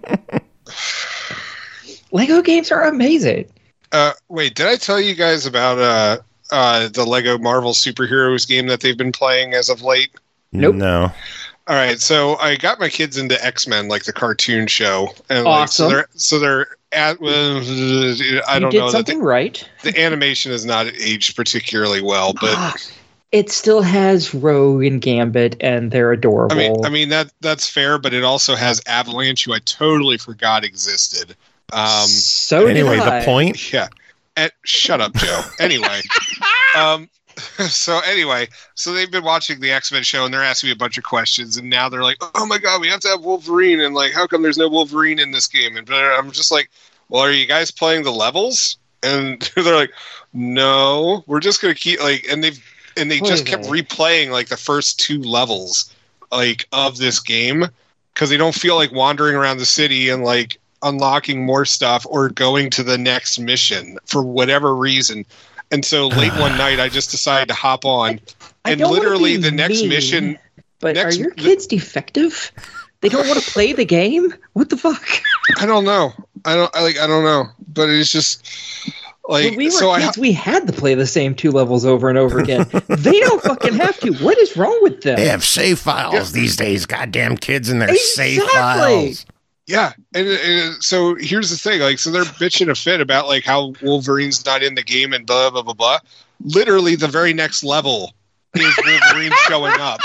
Lego games are amazing. Uh, wait, did I tell you guys about uh, uh, the Lego Marvel Superheroes game that they've been playing as of late? Nope. No. All right, so I got my kids into X-Men, like the cartoon show, and like, so Awesome. they're so they're at. Well, I You don't did know that something right. the, the animation is not aged particularly well, but Ah, it still has Rogue and Gambit, and they're adorable. I mean, I mean that that's fair, but it also has Avalanche, who I totally forgot existed. Um, so Anyway, did I. the point. yeah. And, shut up, Joe. Anyway, um, so anyway, so they've been watching the X-Men show, and they're asking me a bunch of questions, and now they're like, "Oh my God, we have to have Wolverine," and like, how come there's no Wolverine in this game? And I'm just like, "Well, are you guys playing the levels?" And they're like, "No, we're just gonna keep like," and they've and they Wait just a kept minute. replaying like the first two levels like of this game because they don't feel like wandering around the city and like unlocking more stuff or going to the next mission for whatever reason. And so late one night, I just decided to hop on, I and don't wanna literally be the next mean, mission. But next- are your kids defective? They don't want to play the game? What the fuck? I don't know. I don't I like. I don't know. But it's just like when we were so. I kids, we had to play the same two levels over and over again. They don't fucking have to. What is wrong with them? They have save files Yeah. these days. Goddamn kids and their save Exactly. files. Yeah, and, and so here's the thing, like, so they're bitching a fit about like how Wolverine's not in the game and blah blah blah blah. Literally, the very next level is Wolverine showing up.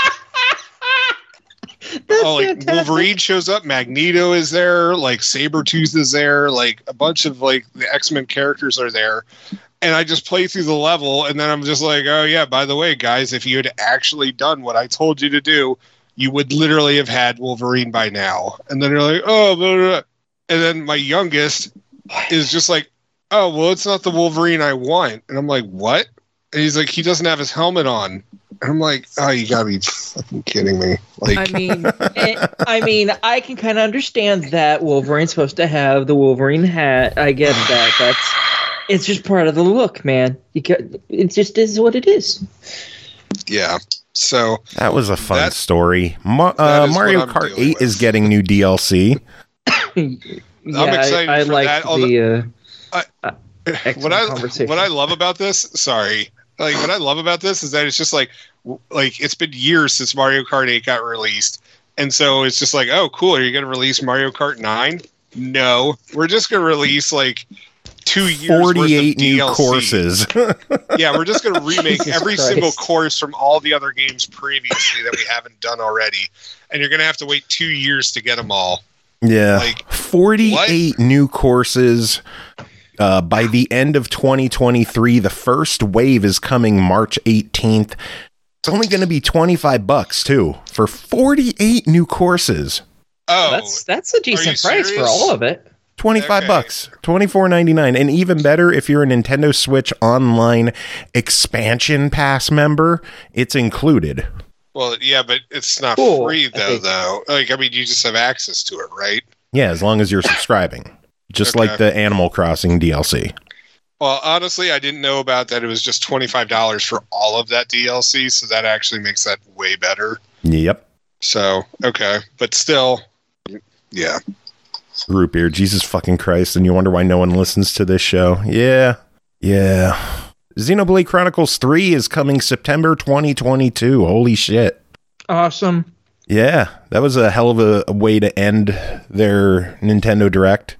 That's Oh, like fantastic. Wolverine shows up, Magneto is there, like Sabretooth is there, like a bunch of like the X-Men characters are there. And I just play through the level, and then I'm just like, oh yeah, by the way, guys, if you had actually done what I told you to do, you would literally have had Wolverine by now. And then they're like, oh, blah, blah, blah. And then my youngest is just like, oh, well, it's not the Wolverine I want. And I'm like, what? And he's like, he doesn't have his helmet on. And I'm like, oh, you gotta be fucking kidding me. Like, I mean, eh, I mean, I can kind of understand that Wolverine's supposed to have the Wolverine hat. I get that. That's it's just part of the look, man. You got, it just is what it is. yeah. So That was a fun That- story. Ma- that uh, is what Mario I'm Kart dealing eight is with. getting new D L C. Yeah, excited I, I for like that, the uh, I- uh, excellent what I conversation. what I love about this, sorry, Like, what I love about this is that it's just like, like it's been years since Mario Kart eight got released, and so it's just like, oh, cool. Are you going to release Mario Kart nine? No, we're just going to release like two years forty-eight worth of new D L C. courses. Yeah, we're just going to remake Jesus every Christ. single course from all the other games previously that we haven't done already, and you're going to have to wait two years to get them all. Yeah, Like, forty-eight new courses. Uh, by the end of twenty twenty-three, the first wave is coming March eighteenth. It's only going to be twenty-five bucks too for forty-eight new courses. Oh, That's that's a decent you price for serious? all of it. twenty-five Okay. bucks, twenty-four ninety-nine, and even better if you're a Nintendo Switch Online expansion pass member, it's included. well, yeah, but it's not Cool. free though. Okay. Though, like, I mean, you just have access to it, right? Yeah, as long as you're subscribing. Just Okay. like the Animal Crossing D L C. Well, honestly, I didn't know about that. It was just twenty-five dollars for all of that D L C, so that actually makes that way better. Yep. So, okay. But still, yeah. Root beer, Jesus fucking Christ, and you wonder why no one listens to this show. Yeah. Yeah. Xenoblade Chronicles three is coming September twenty twenty-two. Holy shit. Awesome. Yeah, that was a hell of a, a way to end their Nintendo Direct.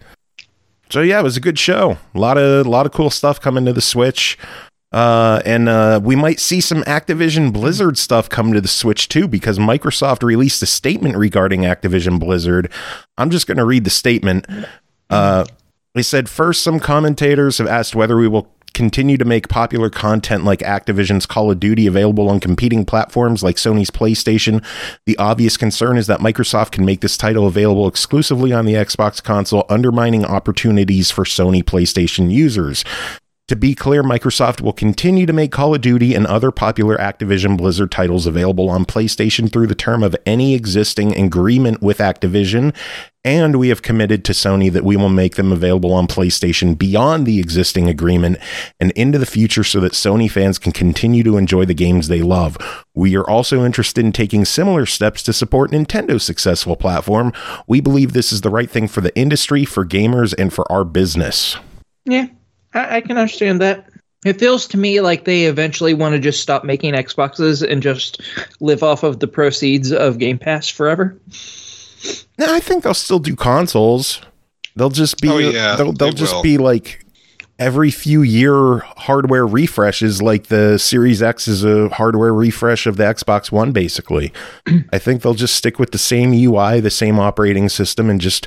So yeah, it was a good show. A lot of a lot of cool stuff coming to the Switch. Uh, and uh, we might see some Activision Blizzard stuff come to the Switch too, because Microsoft released a statement regarding Activision Blizzard. I'm just going to read the statement. Uh, they said, first, some commentators have asked whether we will continue to make popular content like Activision's Call of Duty available on competing platforms like Sony's PlayStation. The obvious concern is that Microsoft can make this title available exclusively on the Xbox console, undermining opportunities for Sony PlayStation users. To be clear, Microsoft will continue to make Call of Duty and other popular Activision Blizzard titles available on PlayStation through the term of any existing agreement with Activision, and we have committed to Sony that we will make them available on PlayStation beyond the existing agreement and into the future so that Sony fans can continue to enjoy the games they love. We are also interested in taking similar steps to support Nintendo's successful platform. We believe this is the right thing for the industry, for gamers, and for our business. Yeah, I, I can understand that. It feels to me like they eventually want to just stop making Xboxes and just live off of the proceeds of Game Pass forever. No, I think they'll still do consoles. They'll just be Oh, yeah, they'll, they'll they just will. be like every few year hardware refreshes, like the Series X is a hardware refresh of the Xbox One, basically. I think they'll just stick with the same U I, the same operating system, and just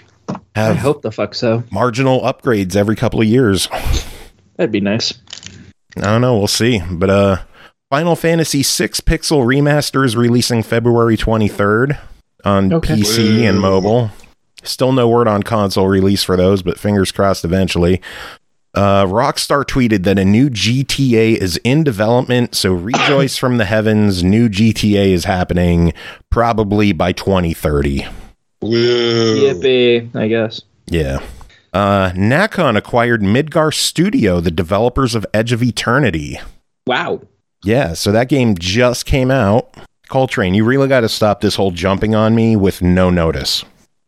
I have hope the fuck so. marginal upgrades every couple of years. That'd be nice. I don't know, we'll see. But uh Final Fantasy six Pixel Remaster is releasing February twenty-third on Okay. P C and Woo. mobile. Still no word on console release for those, but fingers crossed eventually. Uh, Rockstar tweeted that a new G T A is in development, so rejoice from the heavens. New G T A is happening probably by twenty thirty. Woo. Yippee, I guess. Yeah. Uh, Nacon acquired Midgar Studio, the developers of Edge of Eternity. Wow. Yeah, so that game just came out. Coltrane, you really got to stop this whole jumping on me with no notice.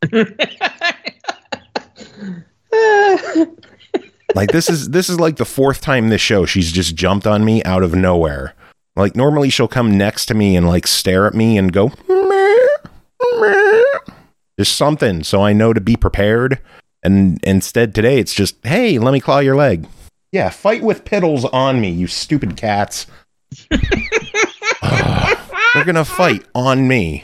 Like this is this is like the fourth time this show she's just jumped on me out of nowhere. Like normally she'll come next to me and like stare at me and go meh, meh. There's something so I know to be prepared. And instead today it's just, hey, let me claw your leg. Yeah, fight with piddles on me, you stupid cats. They're gonna fight on me.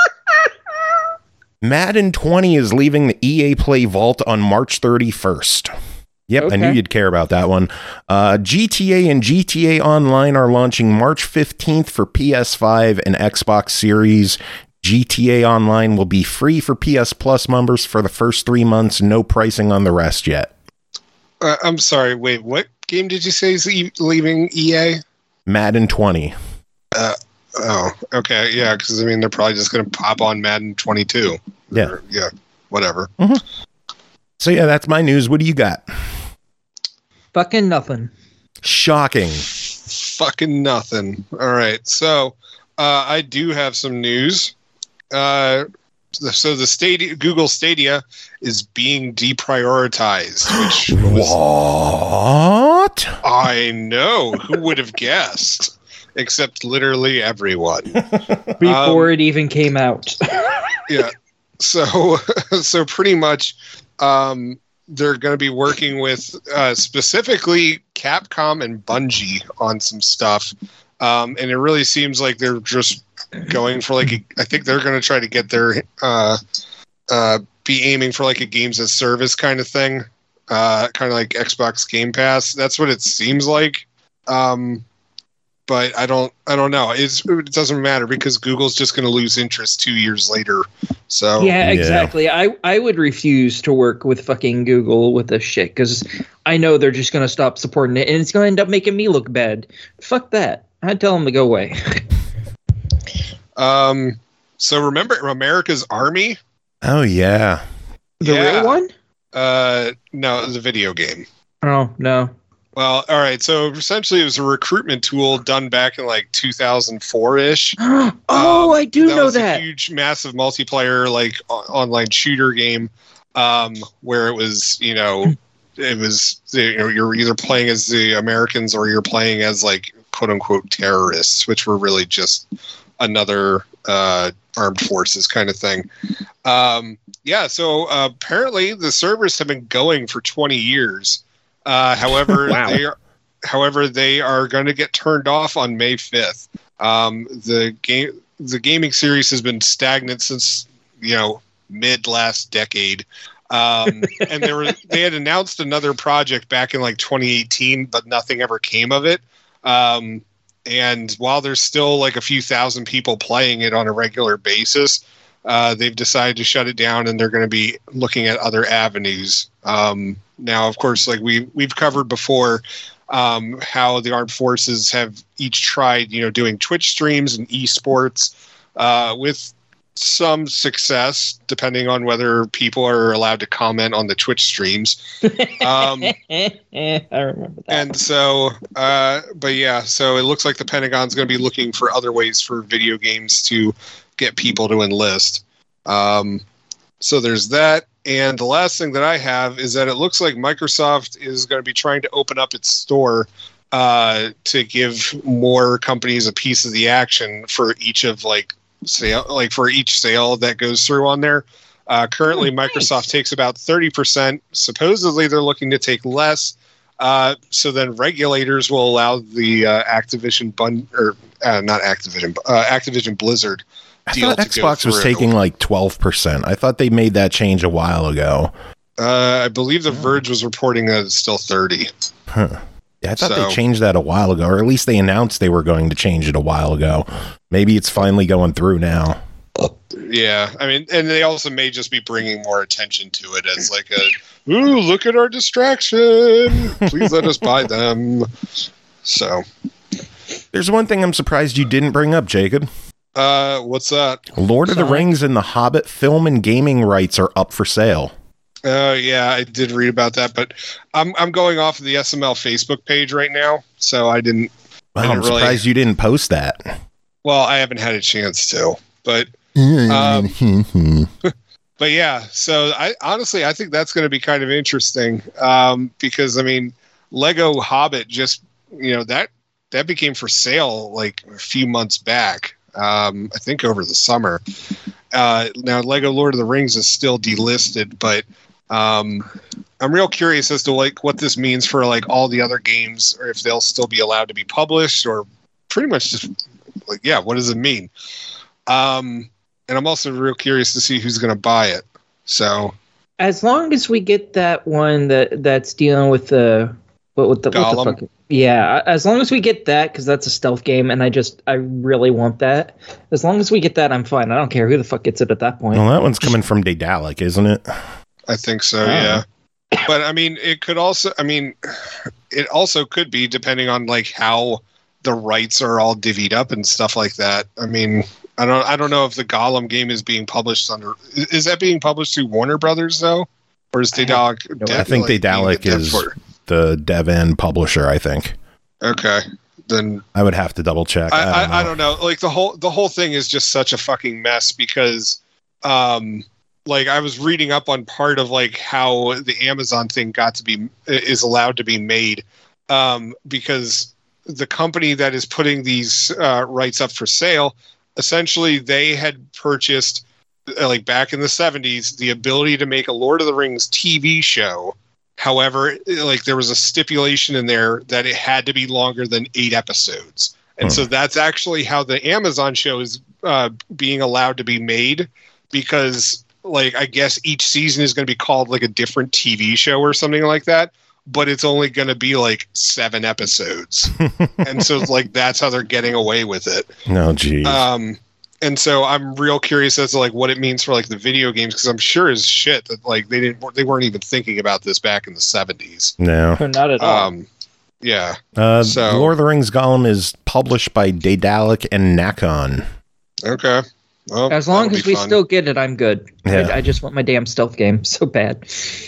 Madden twenty is leaving the E A Play Vault on March thirty-first. Yep, Okay. I knew you'd care about that one. Uh, G T A and G T A Online are launching March fifteenth for P S five and Xbox Series. G T A Online will be free for P S Plus members for the first three months. No pricing on the rest yet. Uh, I'm sorry. Wait, what game did you say is e- leaving E A? Madden twenty. Uh, oh, okay, yeah. Because I mean, they're probably just going to pop on Madden twenty-two. Yeah. Or, yeah. Whatever. So yeah, that's my news. What do you got? Fucking nothing. Shocking. Fucking nothing. All right. So uh, I do have some news. Uh, so the Stadia, Google Stadia is being deprioritized. Which was, What? I know. Who would have guessed? Except literally everyone. Before Um, it even came out. Yeah. So, so pretty much, um, they're going to be working with uh, specifically Capcom and Bungie on some stuff, um, and it really seems like they're just going for like a, I think they're going to try to get their uh, uh, be aiming for like a games as service kind of thing, uh, kind of like Xbox Game Pass. That's what it seems like. Um, But I don't, I don't know. It's, it doesn't matter because Google's just going to lose interest two years later. So Yeah, Yeah. exactly. I, I would refuse to work with fucking Google with this shit because I know they're just going to stop supporting it and it's going to end up making me look bad. Fuck that. I'd tell them to go away. Um, so remember America's Army? Oh yeah. The Yeah. real one? Uh, no, the video game. Oh, no. Well, all right. So essentially, it was a recruitment tool done back in like two thousand four ish. oh, Um, I do know was that. A huge, massive multiplayer like o- online shooter game, um, where it was, you know, it was you know, you're either playing as the Americans or you're playing as like quote unquote terrorists, which were really just another uh, armed forces kind of thing. Um, yeah. So uh, apparently, the servers have been going for twenty years. Uh, however, Wow. they are, however they are going to get turned off on May fifth. Um, the game, the gaming series has been stagnant since you know mid last decade, um, and they were they had announced another project back in like twenty eighteen, but nothing ever came of it. Um, and while there's still like a few thousand people playing it on a regular basis, uh, they've decided to shut it down, and they're going to be looking at other avenues. Um, now, of course, like we we've covered before, um, how the armed forces have each tried, you know, doing Twitch streams and esports uh, with some success, depending on whether people are allowed to comment on the Twitch streams. Um, I remember that. and so, uh, but yeah, so it looks like the Pentagon's going to be looking for other ways for video games to get people to enlist. Um, so there's that. And the last thing that I have is that it looks like Microsoft is going to be trying to open up its store uh, to give more companies a piece of the action for each of like sale, like for each sale that goes through on there. Uh, currently, Oh, nice. Microsoft takes about thirty percent. Supposedly, they're looking to take less. Uh, so then regulators will allow the uh, Activision bun or uh, not Activision, uh, Activision Blizzard I deal thought to go Xbox was through. taking like twelve percent. I thought they made that change a while ago. Uh, I believe The Verge was reporting that it's still thirty. Huh. Yeah, I thought So- they changed that a while ago, or at least they announced they were going to change it a while ago. Maybe it's finally going through now. Yeah, I mean, and they also may just be bringing more attention to it as like a, ooh, look at our distraction. Please let us buy them. So, There's one thing I'm surprised you didn't bring up, Jacob. uh, what's that? Lord of the Sorry. Rings and the Hobbit film and gaming rights are up for sale. Oh, yeah, I did read about that, but I'm I'm going off of the S M L Facebook page right now, so I didn't. I Wow, I'm didn't really- surprised you didn't post that. Well, I haven't had a chance to, but Um, but yeah. So I honestly, I think that's going to be kind of interesting um, because I mean, Lego Hobbit just you know that that became for sale like a few months back. Um, I think over the summer. Uh, now Lego Lord of the Rings is still delisted, but um, I'm real curious as to like what this means for like all the other games, or if they'll still be allowed to be published, or pretty much just like yeah, what does it mean? Um, and I'm also real curious to see who's going to buy it. So As long as we get that one that that's dealing with the what with the, what the Gollum? fuck? Yeah, as long as we get that, because that's a stealth game, and I just I really want that. As long as we get that, I'm fine. I don't care who the fuck gets it at that point. well, that one's coming from Daedalic, isn't it? I think so, Oh. yeah. But I mean, it could also, I mean, it also could be depending on like how the rights are all divvied up and stuff like that. I mean, I don't, I don't know if the Gollum game is being published under. Is that being published through Warner Brothers though, or is I have Daedalic? no de- I think like, being the Daedalic dev is for- the dev and publisher, I think. okay. Then I would have to double check. I, I, don't know. I, I don't know. Like the whole the whole thing is just such a fucking mess because um, like I was reading up on part of like how the Amazon thing got to be is allowed to be made, um, because the company that is putting these uh, rights up for sale, essentially they had purchased, uh, like back in the seventies, the ability to make a Lord of the Rings T V show. However, like there was a stipulation in there that it had to be longer than eight episodes. And hmm. so that's actually how the Amazon show is uh, being allowed to be made, because like I guess each season is going to be called like a different T V show or something like that, but it's only going to be like seven episodes. And so like that's how they're getting away with it. No, geez. Um, and so I'm real curious as to like what it means for like the video games, because I'm sure as shit that like they didn't they weren't even thinking about this back in the seventies. No, not at all. Um, yeah. Uh, so Lord of the Rings Gollum is published by Daedalic and Nakon. Okay. Well, as long as we fun. still get it, I'm good. Yeah. I, I just want my damn stealth game so bad.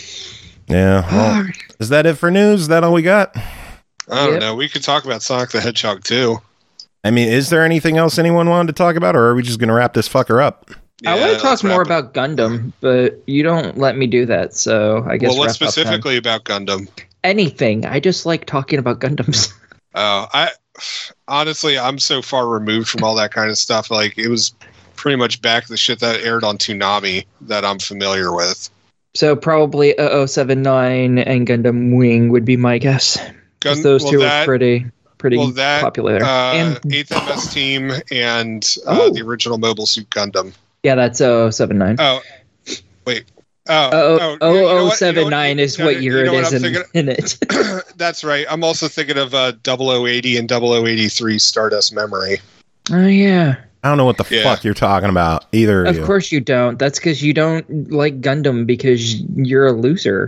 Yeah. Well, is that it for news? Is that all we got? I don't Yep. know. We could talk about Sonic the Hedgehog too. I mean, is there anything else anyone wanted to talk about, or are we just going to wrap this fucker up? I Yeah, want to talk let's wrap more it. about Gundam, but you don't let me do that, so I guess. Well, what wrap up time. specifically about Gundam? Anything. I just like talking about Gundams. Oh, I honestly, I'm so far removed from all that kind of stuff. Like, it was pretty much back the shit that aired on Toonami that I'm familiar with. So probably oh oh seven nine and Gundam Wing would be my guess. 'Cause Gun- those well, two that- are pretty pretty well, that, popular. Uh, and eighth M S Team and uh, Oh. the original Mobile Suit Gundam. yeah, that's oh oh seven nine. Oh, wait. Oh, Oh, oh, oh, you know oh what- seven you know what- nine is you what know- year you know it what is I'm in, thinking- in it. That's right. I'm also thinking of uh, double oh eighty and double oh eighty-three Stardust Memory. Oh yeah. I don't know what the Yeah. fuck you're talking about, either of, Of you. course you don't. That's because you don't like Gundam because you're a loser.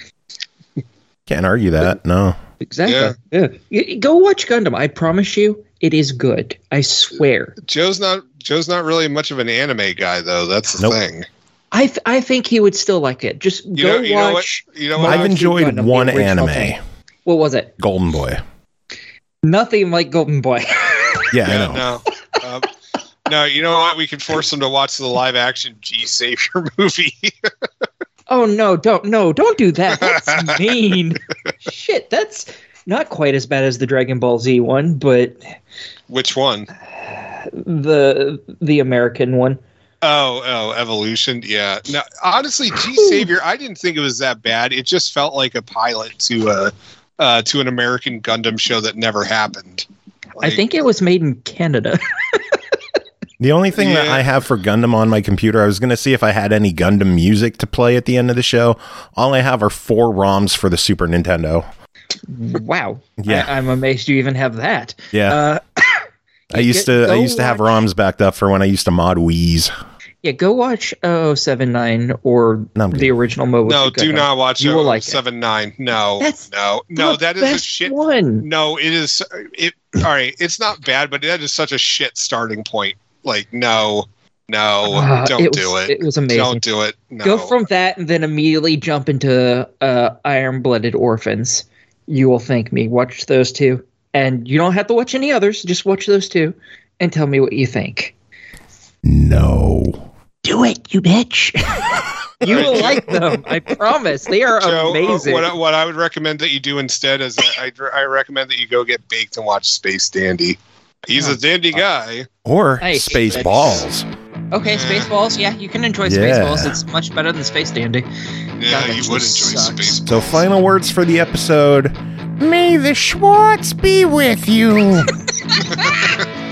Can't argue that. No. Exactly. Yeah. Y- Go watch Gundam. I promise you, it is good. I swear. Joe's not Joe's not really much of an anime guy, though. That's the Nope. thing. I th- I think he would still like it. Just You go know, you know what? watch. You know what? I've Mobile Suit enjoyed Gundam, the one original anime, thing. What was it? Golden Boy. Nothing like Golden Boy. Yeah, I Yeah, know. no. Um, no, you know what? We can force them to watch the live action G Savior movie. Oh no! Don't no! Don't do that. That's mean. Shit, that's not quite as bad as the Dragon Ball Z one, but Which one? the the American one. Oh, oh, Evolution. Yeah. No, honestly, G Savior, I didn't think it was that bad. It just felt like a pilot to a uh, to an American Gundam show that never happened. I Like, think it was made in Canada. The only thing that Yeah. I have for Gundam on my computer, I was going to see if I had any Gundam music to play at the end of the show. All I have are four ROMs for the Super Nintendo. Wow. Yeah. I, I'm amazed you even have that. Yeah. Uh, I used get- to I go used to have watch- ROMs backed up for when I used to mod Wii's. Yeah, go watch oh oh seven nine or No, I'm good. the original Mobile No, Suit do Gundam. not watch You will like it. seven nine. No, That's no, no. The That is a best shit. one. No, it is. It all right. It's not bad, but that is such a shit starting point. Like, no, no, Uh, don't it do was, it. It was amazing. Don't do it. No. Go from that and then immediately jump into uh, Iron Blooded Orphans. You will thank me. Watch those two. And you don't have to watch any others. Just watch those two and tell me what you think. No. Do it, you bitch. You will like them. I promise. They are Joe, uh, amazing. what, what I would recommend that you do instead is that I, I recommend that you go get baked and watch Space Dandy. He's a dandy guy. Or Hey, Space bitch. Balls. Okay, Spaceballs. Yeah, you can enjoy Yeah. Spaceballs. It's much better than Space Dandy. Yeah, that you actually would enjoy sucks. Space. So final words for the episode. May the Schwartz be with you.